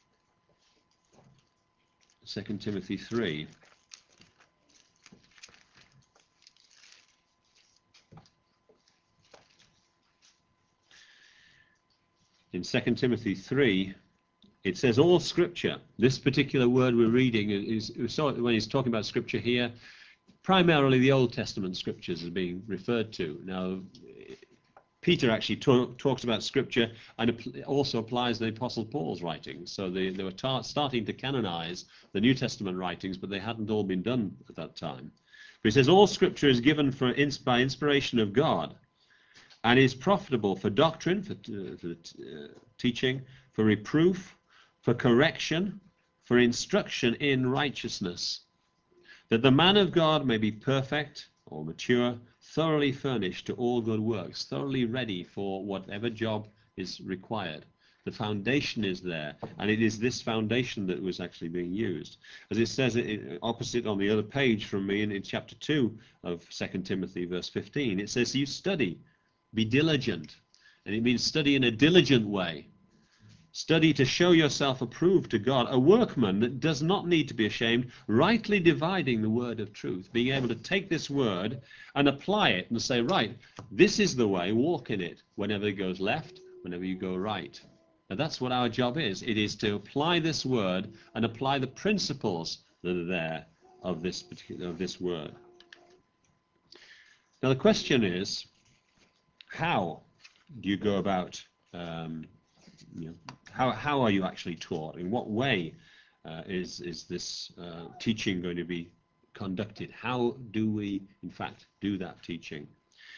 Second Timothy three. In Second Timothy three, it says all Scripture. This particular word we're reading is, is when he's talking about Scripture here, primarily the Old Testament Scriptures are being referred to. Now, Peter actually talk, talks about Scripture and also applies the Apostle Paul's writings. So they, they were ta starting to canonize the New Testament writings, but they hadn't all been done at that time. But he says all Scripture is given for, by inspiration of God and is profitable for doctrine, for, uh, for uh, teaching, for reproof, for correction, for instruction in righteousness, that the man of God may be perfect or mature, thoroughly furnished to all good works, thoroughly ready for whatever job is required. The foundation is there, and it is this foundation that was actually being used. As it says it, opposite on the other page from me in, in chapter two of Second Timothy verse fifteen, it says you study, be diligent, and it means study in a diligent way. Study to show yourself approved to God, a workman that does not need to be ashamed, rightly dividing the word of truth, being able to take this word and apply it and say, right, this is the way, walk in it, whenever it goes left, whenever you go right. And that's what our job is. It is to apply this word and apply the principles that are there of this particular, of this word. Now the question is, how do you go about um, You know, how, how are you actually taught? In what way uh, is, is this uh, teaching going to be conducted? How do we, in fact, do that teaching?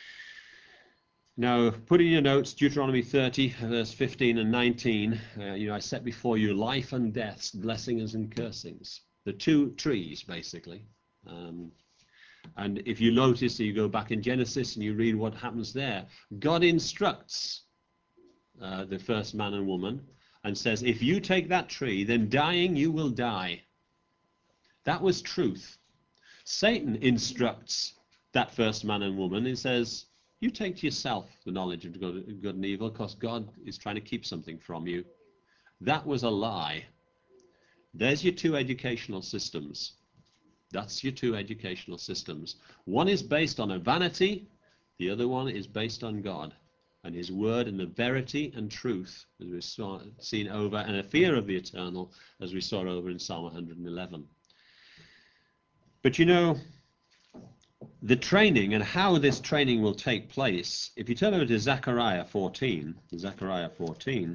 Now, put in your notes Deuteronomy thirty, verse fifteen and nineteen. Uh, you know, I set before you life and deaths, blessings and cursings. The two trees, basically. Um, and if you notice, you go back in Genesis and you read what happens there. God instructs Uh, the first man and woman, and says, if you take that tree, then dying you will die. That was truth. Satan instructs that first man and woman and says, you take to yourself the knowledge of good, good and evil because God is trying to keep something from you. That was a lie. There's your two educational systems. That's your two educational systems. One is based on a vanity, the other one is based on God and His Word and the verity and truth, as we've saw, seen over, and a fear of the eternal, as we saw over in Psalm one hundred eleven. But you know, the training and how this training will take place, if you turn over to Zechariah fourteen, Zechariah fourteen,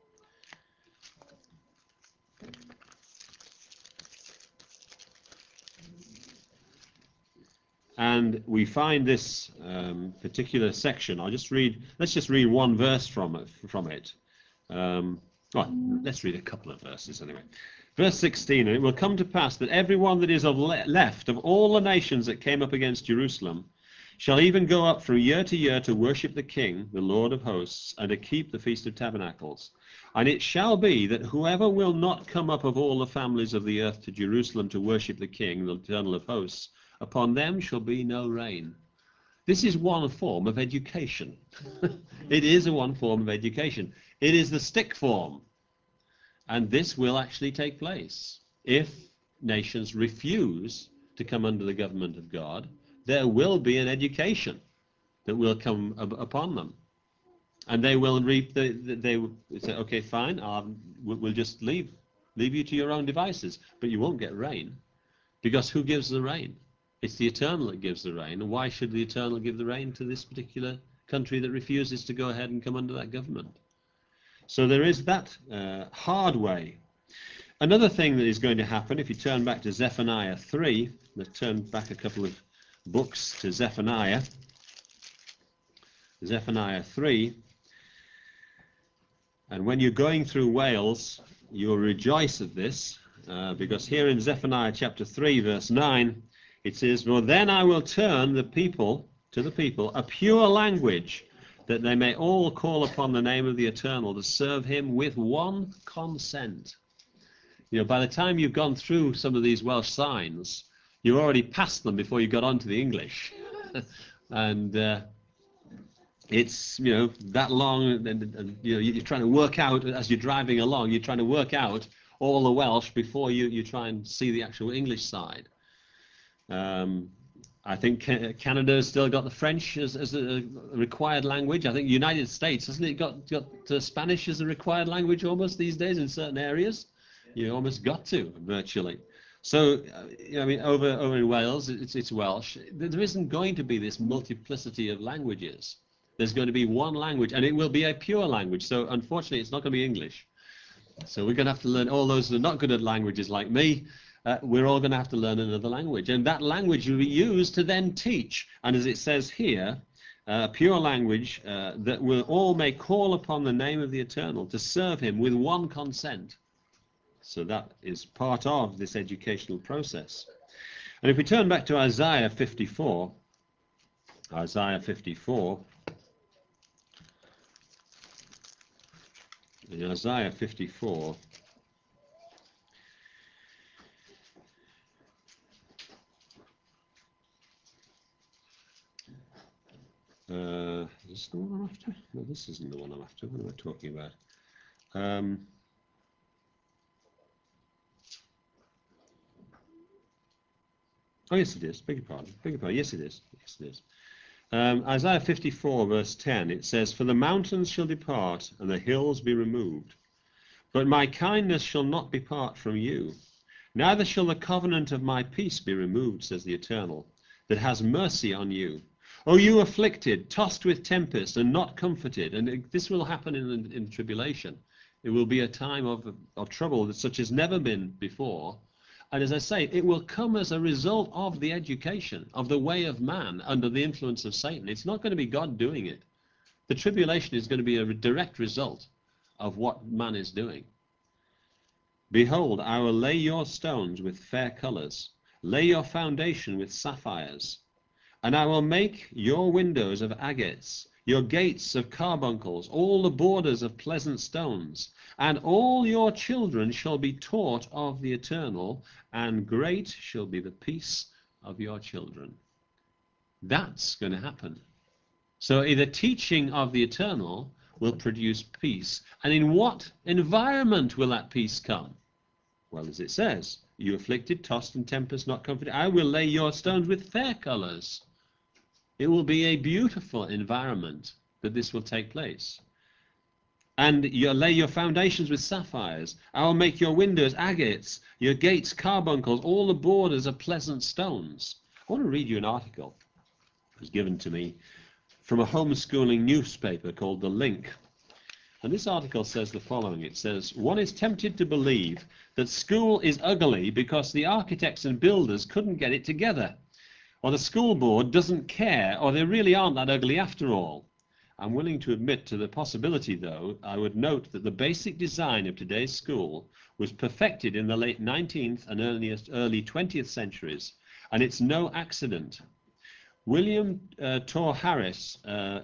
and we find this um, particular section. I'll just read, let's just read one verse from it. From it. Um, well, let's read a couple of verses anyway. Verse sixteen, and it will come to pass that everyone that is of le left of all the nations that came up against Jerusalem shall even go up from year to year to worship the King, the Lord of hosts, and to keep the Feast of Tabernacles. And it shall be that whoever will not come up of all the families of the earth to Jerusalem to worship the King, the Eternal of hosts, upon them shall be no rain. This is one form of education. It is a one form of education. It is the stick form. And this will actually take place. If nations refuse to come under the government of God, there will be an education that will come up upon them. And they will reap the, the they will say, okay, fine, um, we'll just leave, leave you to your own devices, but you won't get rain. Because who gives the rain? It's the Eternal that gives the rain. And why should the Eternal give the rain to this particular country that refuses to go ahead and come under that government? So there is that uh, hard way. Another thing that is going to happen, if you turn back to Zephaniah three, let's turn back a couple of books to Zephaniah. Zephaniah three. And when you're going through Wales, you'll rejoice at this, uh, because here in Zephaniah chapter three, verse nine, it says, "For then I will turn the people, to the people, a pure language, that they may all call upon the name of the Eternal to serve Him with one consent." You know, by the time you've gone through some of these Welsh signs, you already passed them before you got on to the English. and uh, it's, you know, that long, and, and you know, you're trying to work out, as you're driving along, you're trying to work out all the Welsh before you, you try and see the actual English side. Um, I think Canada's still got the French as, as a required language. I think the United States, hasn't it got, got uh, Spanish as a required language almost these days in certain areas? You almost got to, virtually. So, uh, I mean, over, over in Wales, it's, it's Welsh. There isn't going to be this multiplicity of languages. There's going to be one language, and it will be a pure language. So, unfortunately, it's not going to be English. So we're going to have to learn, all those that are not good at languages like me, uh, we're all going to have to learn another language. And that language will be used to then teach. And as it says here, uh, pure language uh, that will all may call upon the name of the Eternal to serve Him with one consent. So that is part of this educational process. And if we turn back to Isaiah fifty-four, Isaiah fifty-four, in Isaiah fifty-four, uh, is this the one I'm after? No, this isn't the one I'm after. What am I talking about? Um, oh, yes, it is. Beg your pardon. Beg your pardon. Yes, it is. Yes, it is. Um, Isaiah fifty-four, verse ten, it says, "For the mountains shall depart, and the hills be removed. But my kindness shall not depart from you. Neither shall the covenant of my peace be removed, says the Eternal, that has mercy on you. O you afflicted, tossed with tempest, and not comforted." And it, this will happen in, in, in tribulation. It will be a time of, of trouble that such has never been before. And as I say, it will come as a result of the education, of the way of man under the influence of Satan. It's not going to be God doing it. The tribulation is going to be a direct result of what man is doing. "Behold, I will lay your stones with fair colors, lay your foundation with sapphires, and I will make your windows of agates, your gates of carbuncles, all the borders of pleasant stones, and all your children shall be taught of the Eternal, and great shall be the peace of your children." That's going to happen. So the teaching of the Eternal will produce peace. And in what environment will that peace come? Well, as it says, you afflicted, tossed, and tempest not comforted, I will lay your stones with fair colours. It will be a beautiful environment that this will take place. And you lay your foundations with sapphires. I will make your windows agates, your gates carbuncles, all the borders are pleasant stones. I want to read you an article that was given to me from a homeschooling newspaper called The Link. And this article says the following. It says, one is tempted to believe that school is ugly because the architects and builders couldn't get it together, or the school board doesn't care, or they really aren't that ugly after all. I'm willing to admit to the possibility, though. I would note that the basic design of today's school was perfected in the late nineteenth and earliest, early twentieth centuries, and it's no accident. William uh, Torr Harris, uh,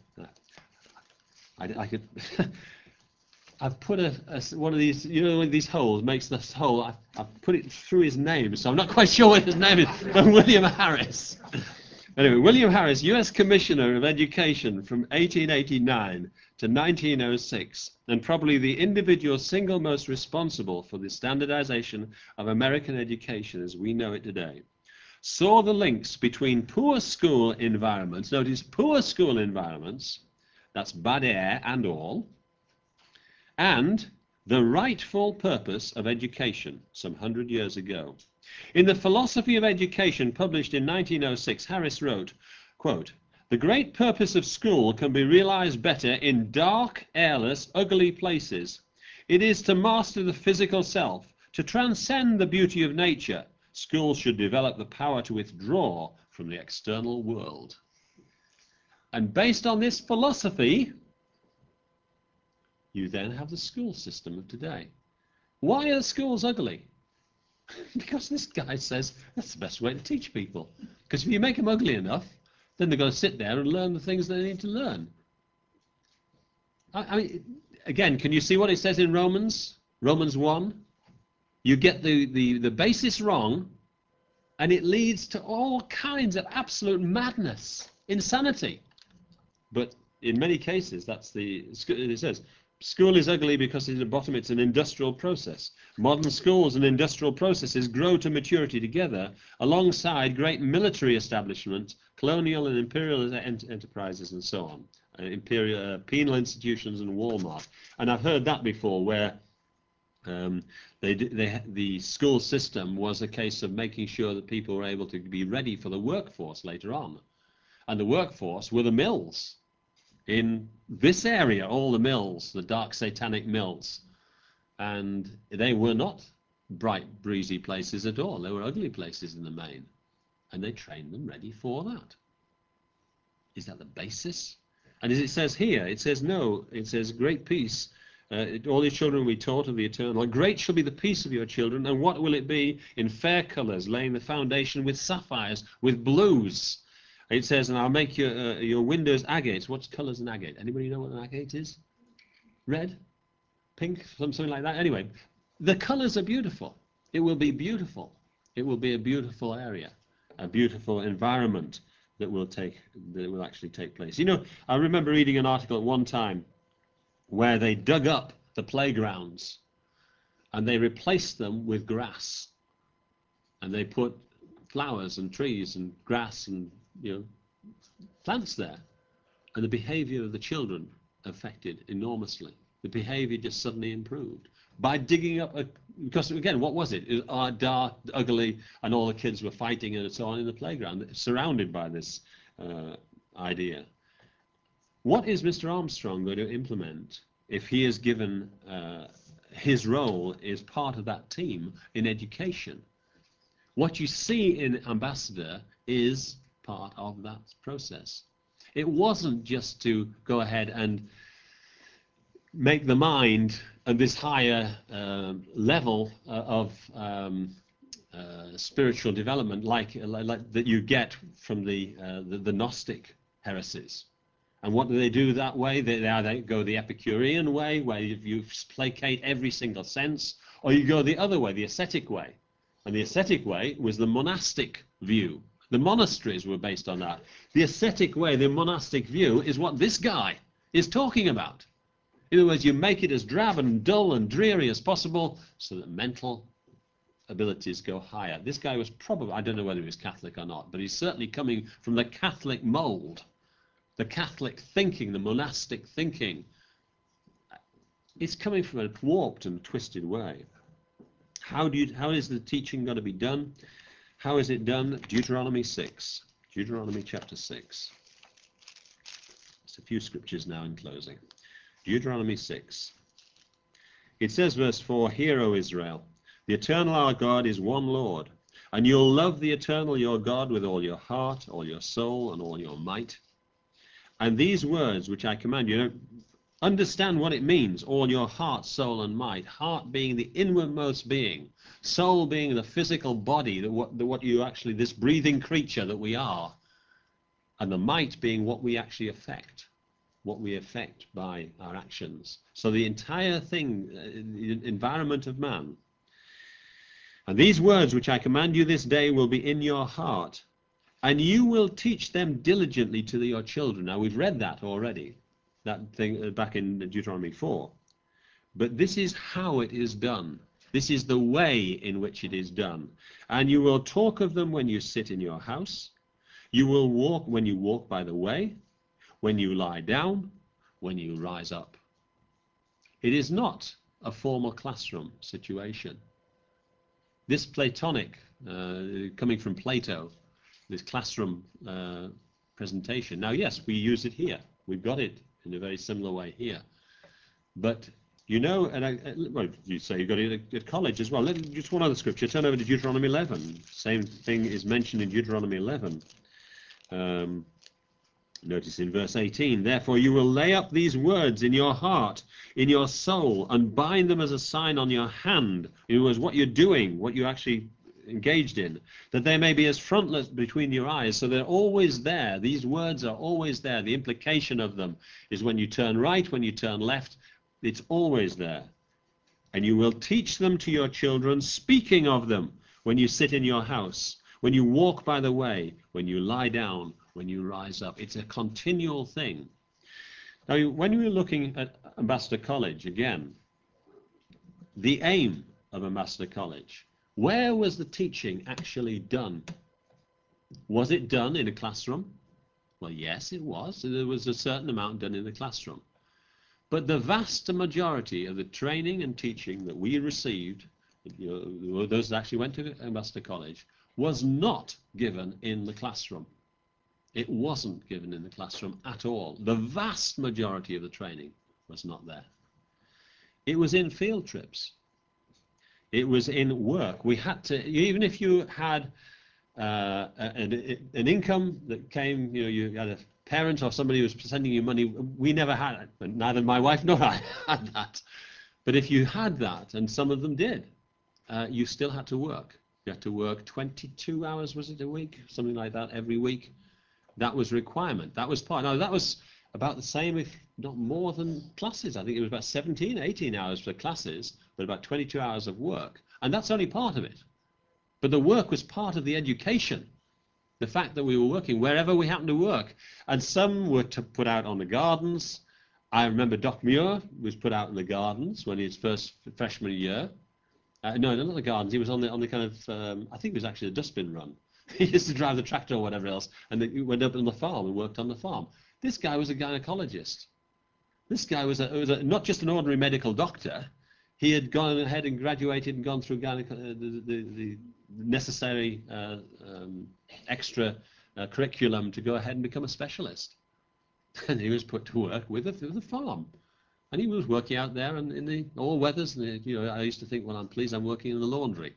I, I could, I've put a, a, one of these, you know, one of these holes makes this hole, I've, I've put it through his name, so I'm not quite sure what his name is, but William Harris. Anyway, William Harris, U S Commissioner of Education from eighteen eighty-nine to nineteen oh six, and probably the individual single most responsible for the standardization of American education as we know it today, saw the links between poor school environments, notice poor school environments, that's bad air and all, and the rightful purpose of education some hundred years ago. In the Philosophy of Education, published in nineteen oh six, Harris wrote, quote, the great purpose of school can be realized better in dark, airless, ugly places. It is to master the physical self, to transcend the beauty of nature. Schools should develop the power to withdraw from the external world. And based on this philosophy, you then have the school system of today. Why are schools ugly? Because this guy says that's the best way to teach people. Because if you make them ugly enough, then they're going to sit there and learn the things they need to learn. I, I mean, again, can you see what it says in Romans? Romans one? You get the, the, the basis wrong, and it leads to all kinds of absolute madness, insanity. But in many cases, that's the, it says, school is ugly because at the bottom it's an industrial process. Modern schools and industrial processes grow to maturity together alongside great military establishments, colonial and imperial ent enterprises and so on, uh, imperial, uh, penal institutions and Walmart. And I've heard that before where um, they, they, the school system was a case of making sure that people were able to be ready for the workforce later on. And the workforce were the mills. In this area, all the mills, the dark satanic mills, and they were not bright, breezy places at all. They were ugly places in the main, and they trained them ready for that. Is that the basis? And as it says here, it says no, it says great peace. Uh, all your children will be taught of the eternal. Great shall be the peace of your children, and what will it be? In fair colors, laying the foundation with sapphires, with blues. It says, and I'll make your, uh, your windows agates. What color is an agate? Anybody know what an agate is? Red? Pink? Something like that? Anyway, the colors are beautiful. It will be beautiful. It will be a beautiful area, a beautiful environment that will take, that will actually take place. You know, I remember reading an article at one time where they dug up the playgrounds and they replaced them with grass. And they put flowers and trees and grass and, you know, plants there, and the behavior of the children affected enormously. The behavior just suddenly improved by digging up a, because again, what was it? It was dark, ugly, and all the kids were fighting and so on in the playground, surrounded by this uh, idea. What is Mister Armstrong going to implement if he is given uh, his role is part of that team in education? What you see in Ambassador is part of that process. It wasn't just to go ahead and make the mind at this higher uh, level uh, of um, uh, spiritual development like, like, like that you get from the, uh, the, the Gnostic heresies. And what do they do that way? They, they either go the Epicurean way, where you, you placate every single sense, or you go the other way, the ascetic way. And the ascetic way was the monastic view. The monasteries were based on that. The ascetic way, the monastic view, is what this guy is talking about. In other words, you make it as drab and dull and dreary as possible so that mental abilities go higher. This guy was probably, I don't know whether he was Catholic or not, but he's certainly coming from the Catholic mold, the Catholic thinking, the monastic thinking. It's coming from a warped and twisted way. How do you, how is the teaching going to be done? How is it done? Deuteronomy six. Deuteronomy chapter six. Just a few scriptures now in closing. Deuteronomy six. It says, verse four, Hear, O Israel, the eternal our God is one Lord, and you'll love the eternal your God with all your heart, all your soul, and all your might. And these words which I command you, understand what it means, all your heart, soul, and might. Heart being the inwardmost being, soul being the physical body, that what, the, what you actually, this breathing creature that we are, and the might being what we actually affect, what we affect by our actions. So the entire thing, uh, the environment of man. And these words which I command you this day will be in your heart, and you will teach them diligently to your children. Now we've read that already, that thing back in Deuteronomy four. But this is how it is done. This is the way in which it is done. And you will talk of them when you sit in your house. You will walk when you walk by the way, when you lie down, when you rise up. It is not a formal classroom situation. This Platonic, uh, coming from Plato, this classroom uh, presentation. Now, yes, we use it here. We've got it in a very similar way here. But, you know, and I, well, you say you've got it at, at college as well. Let, just one other scripture. Turn over to Deuteronomy eleven. Same thing is mentioned in Deuteronomy eleven. Um, notice in verse eighteen, Therefore you will lay up these words in your heart, in your soul, and bind them as a sign on your hand. It was what you're doing, what you actually engaged in, that they may be as frontlets between your eyes. So they're always there. These words are always there. The implication of them is when you turn right, when you turn left, it's always there. And you will teach them to your children, speaking of them when you sit in your house, when you walk by the way, when you lie down, when you rise up. It's a continual thing. Now, when we're looking at Ambassador College, again, the aim of Ambassador College, where was the teaching actually done? Was it done in a classroom? Well, yes, it was. There was a certain amount done in the classroom. But the vast majority of the training and teaching that we received, you know, those that actually went to Ambassador College, was not given in the classroom. It wasn't given in the classroom at all. The vast majority of the training was not there. It was in field trips. It was in work. We had to, even if you had uh, an, an income that came, you know, you had a parent or somebody who was sending you money, we never had it. Neither my wife nor I had that. But if you had that, and some of them did, uh, you still had to work. You had to work twenty-two hours, was it, a week? Something like that, every week. That was a requirement. That was part. Now, that was about the same, if not more than classes. I think it was about seventeen, eighteen hours for classes, but about twenty-two hours of work. And that's only part of it. But the work was part of the education. The fact that we were working wherever we happened to work. And some were to put out on the gardens. I remember Doc Muir was put out in the gardens when his first freshman year. Uh, no, not the gardens. He was on the on the kind of, um, I think it was actually a dustbin run. He used to drive the tractor or whatever else, and he went up on the farm and worked on the farm. This guy was a gynecologist. This guy was, a, was a, not just an ordinary medical doctor. He had gone ahead and graduated and gone through gyneco uh, the, the, the necessary uh, um, extra uh, curriculum to go ahead and become a specialist. And he was put to work with the, with the farm. And he was working out there in, in the all weathers. And the, you know, I used to think, well, I'm pleased I'm working in the laundry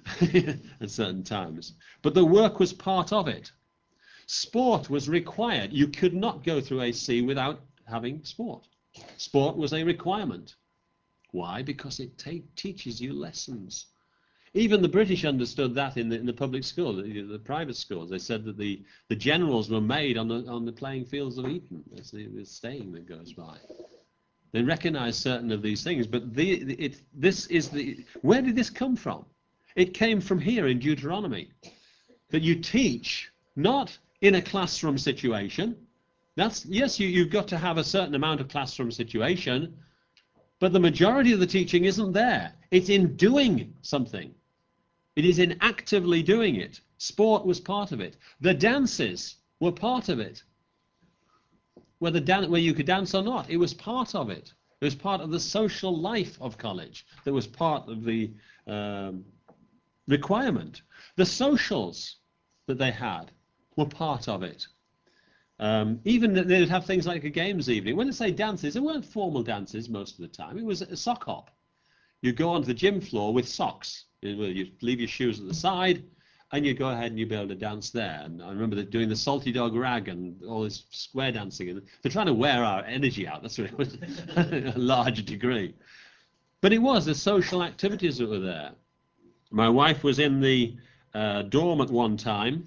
at certain times. But the work was part of it. Sport was required. You could not go through A C without having sport. Sport was a requirement. Why? Because it teaches you lessons. Even the British understood that in the, in the public school, the, the private schools. They said that the, the generals were made on the, on the playing fields of Eton. That's the, the saying that goes by. They recognize certain of these things, but the, the, it, this is the, where did this come from? It came from here in Deuteronomy, that you teach not in a classroom situation. That's, yes, you, you've got to have a certain amount of classroom situation, but the majority of the teaching isn't there. It's in doing something. It is in actively doing it. Sport was part of it. The dances were part of it. Whether, dan whether you could dance or not, it was part of it. It was part of the social life of college. That was part of the um, requirement. The socials that they had were part of it. Um, even that they'd have things like a games evening. When I say dances, they weren't formal dances most of the time. It was a sock hop. You go onto the gym floor with socks. You leave your shoes at the side, and you go ahead and you'll be able to dance there. And I remember that doing the salty dog rag and all this square dancing. And they're trying to wear our energy out. That's what it was, a large degree. But it was the social activities that were there. My wife was in the uh, dorm at one time,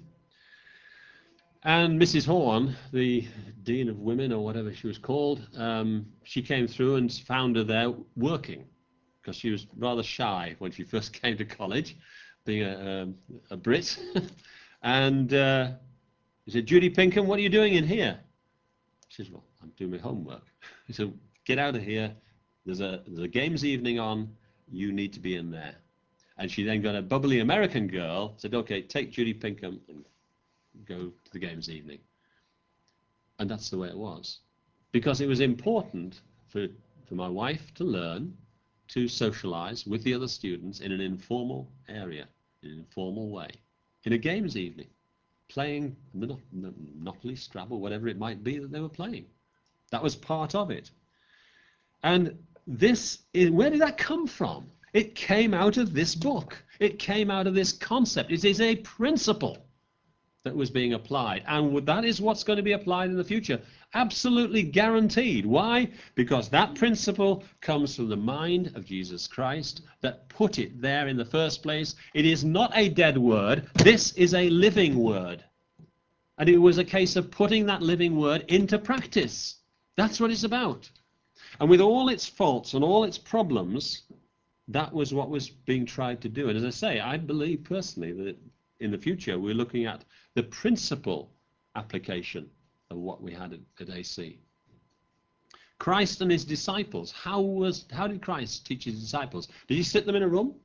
and Missus Horn, the Dean of Women or whatever she was called, um, she came through and found her there working, because she was rather shy when she first came to college, being a, a, a Brit. And uh, he said, "Judy Pinkham, what are you doing in here?" She said, "Well, I'm doing my homework." He said, "Get out of here. There's a, there's a games evening on. You need to be in there." And she then got a bubbly American girl, said, "Okay, take Judy Pinkham and go to the games evening." And that's the way it was. Because it was important for, for my wife to learn to socialize with the other students in an informal area, in an informal way, in a games evening, playing Monopoly, Scrabble, whatever it might be that they were playing. That was part of it. And this, is, where did that come from? It came out of this book. It came out of this concept. It is a principle that was being applied, and that is what's going to be applied in the future. Absolutely guaranteed. Why? Because that principle comes from the mind of Jesus Christ that put it there in the first place. It is not a dead word. This is a living word. And it was a case of putting that living word into practice. That's what it's about. And with all its faults and all its problems, that was what was being tried to do. And as I say, I believe personally that in the future we're looking at the principal application of what we had at, at A C. Christ and his disciples. How was how did Christ teach his disciples? Did he sit them in a room?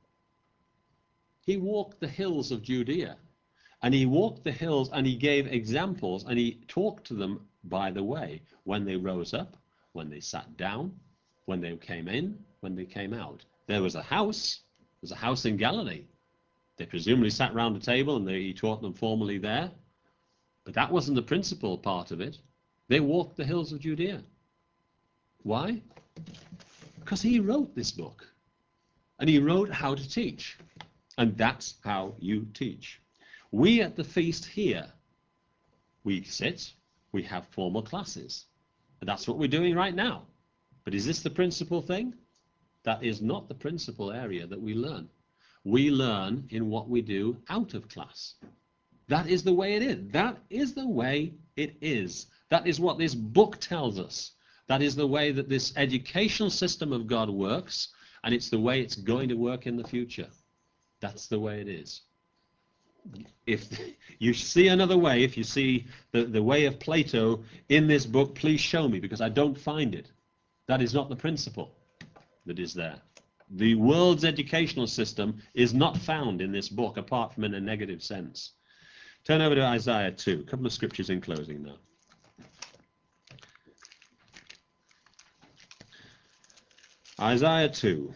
He walked the hills of Judea, and he walked the hills and he gave examples, and he talked to them by the way, when they rose up, when they sat down, when they came in, when they came out. There was a house, there was a house in Galilee. They presumably sat round a table and they, he taught them formally there. But that wasn't the principal part of it. They walked the hills of Judea. Why? Because he wrote this book. And he wrote how to teach. And that's how you teach. We at the feast here, we sit, we have formal classes. And that's what we're doing right now. But is this the principal thing? That is not the principal area that we learn. We learn in what we do out of class. That is the way it is. That is the way it is. That is what this book tells us. That is the way that this educational system of God works, and it's the way it's going to work in the future. That's the way it is. If you see another way, if you see the, the way of Plato in this book, please show me, because I don't find it. That is not the principle that is there. The world's educational system is not found in this book, apart from in a negative sense. Turn over to Isaiah two, a couple of scriptures in closing now. Isaiah two.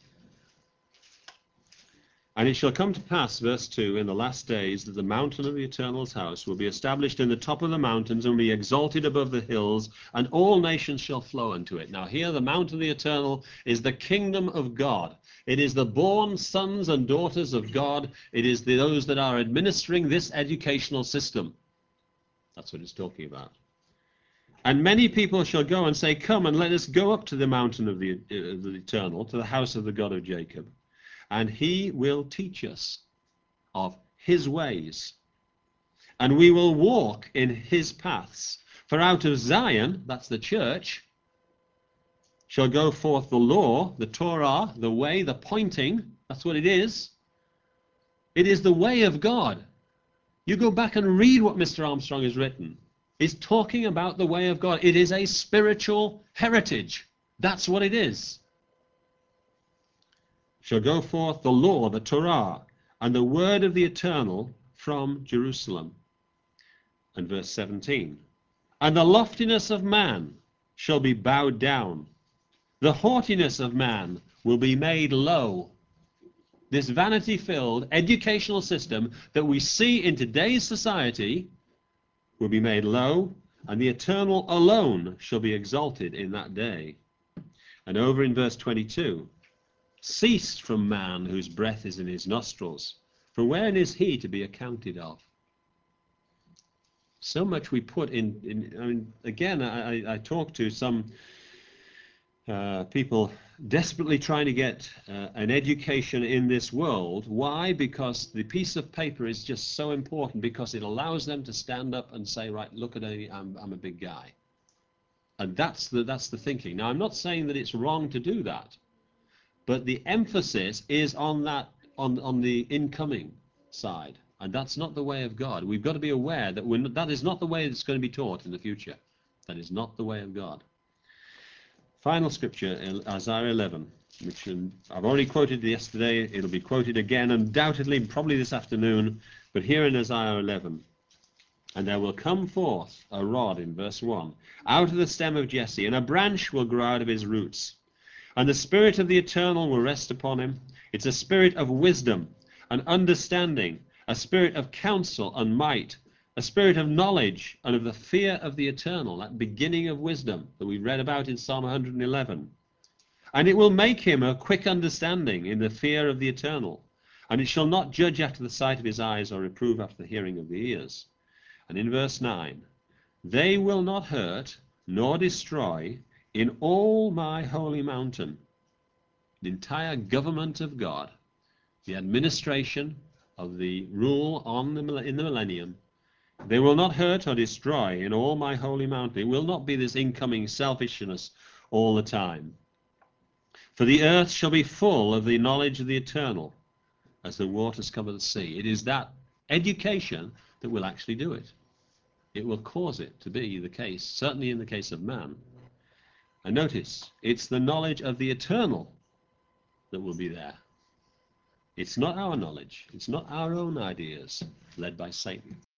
And it shall come to pass, verse two, in the last days, that the mountain of the Eternal's house will be established in the top of the mountains and will be exalted above the hills, and all nations shall flow unto it. Now here the mountain of the Eternal is the kingdom of God. It is the born sons and daughters of God. It is the, those that are administering this educational system. That's what it's talking about. And many people shall go and say, come and let us go up to the mountain of the, uh, the Eternal, to the house of the God of Jacob. And he will teach us of his ways, and we will walk in his paths. For out of Zion, that's the church, shall go forth the law, the Torah, the way, the pointing. That's what it is. It is the way of God. You go back and read what Mister Armstrong has written. He's talking about the way of God. It is a spiritual heritage. That's what it is. Shall go forth the law, the Torah, and the word of the Eternal from Jerusalem. And verse seventeen, and the loftiness of man shall be bowed down, the haughtiness of man will be made low. This vanity-filled educational system that we see in today's society will be made low, and the Eternal alone shall be exalted in that day. And over in verse twenty-two, cease from man whose breath is in his nostrils, for wherein is he to be accounted of? So much we put in, in I mean, again, I, I talk to some uh, people desperately trying to get uh, an education in this world. Why? Because the piece of paper is just so important, because it allows them to stand up and say, right, look at me, I'm, I'm a big guy. And that's the, that's the thinking. Now, I'm not saying that it's wrong to do that, but the emphasis is on that, on, on the incoming side. And that's not the way of God. We've got to be aware that we're not, that is not the way that's going to be taught in the future. That is not the way of God. Final scripture, Isaiah eleven, which I've already quoted yesterday. It'll be quoted again, undoubtedly, probably this afternoon. But here in Isaiah eleven, and there will come forth a rod, in verse one, out of the stem of Jesse, and a branch will grow out of his roots. And the Spirit of the Eternal will rest upon him. It's a spirit of wisdom and understanding, a spirit of counsel and might, a spirit of knowledge and of the fear of the Eternal, that beginning of wisdom that we read about in Psalm one hundred eleven. And it will make him a quick understanding in the fear of the Eternal. And it shall not judge after the sight of his eyes, or reprove after the hearing of the ears. And in verse nine, they will not hurt nor destroy in all my holy mountain. The entire government of God, the administration of the rule on the, in the millennium, they will not hurt or destroy in all my holy mountain. It will not be this incoming selfishness all the time. For the earth shall be full of the knowledge of the Eternal, as the waters cover the sea. It is that education that will actually do it. It will cause it to be the case, certainly in the case of man. And notice, it's the knowledge of the Eternal that will be there. It's not our knowledge. It's not our own ideas led by Satan.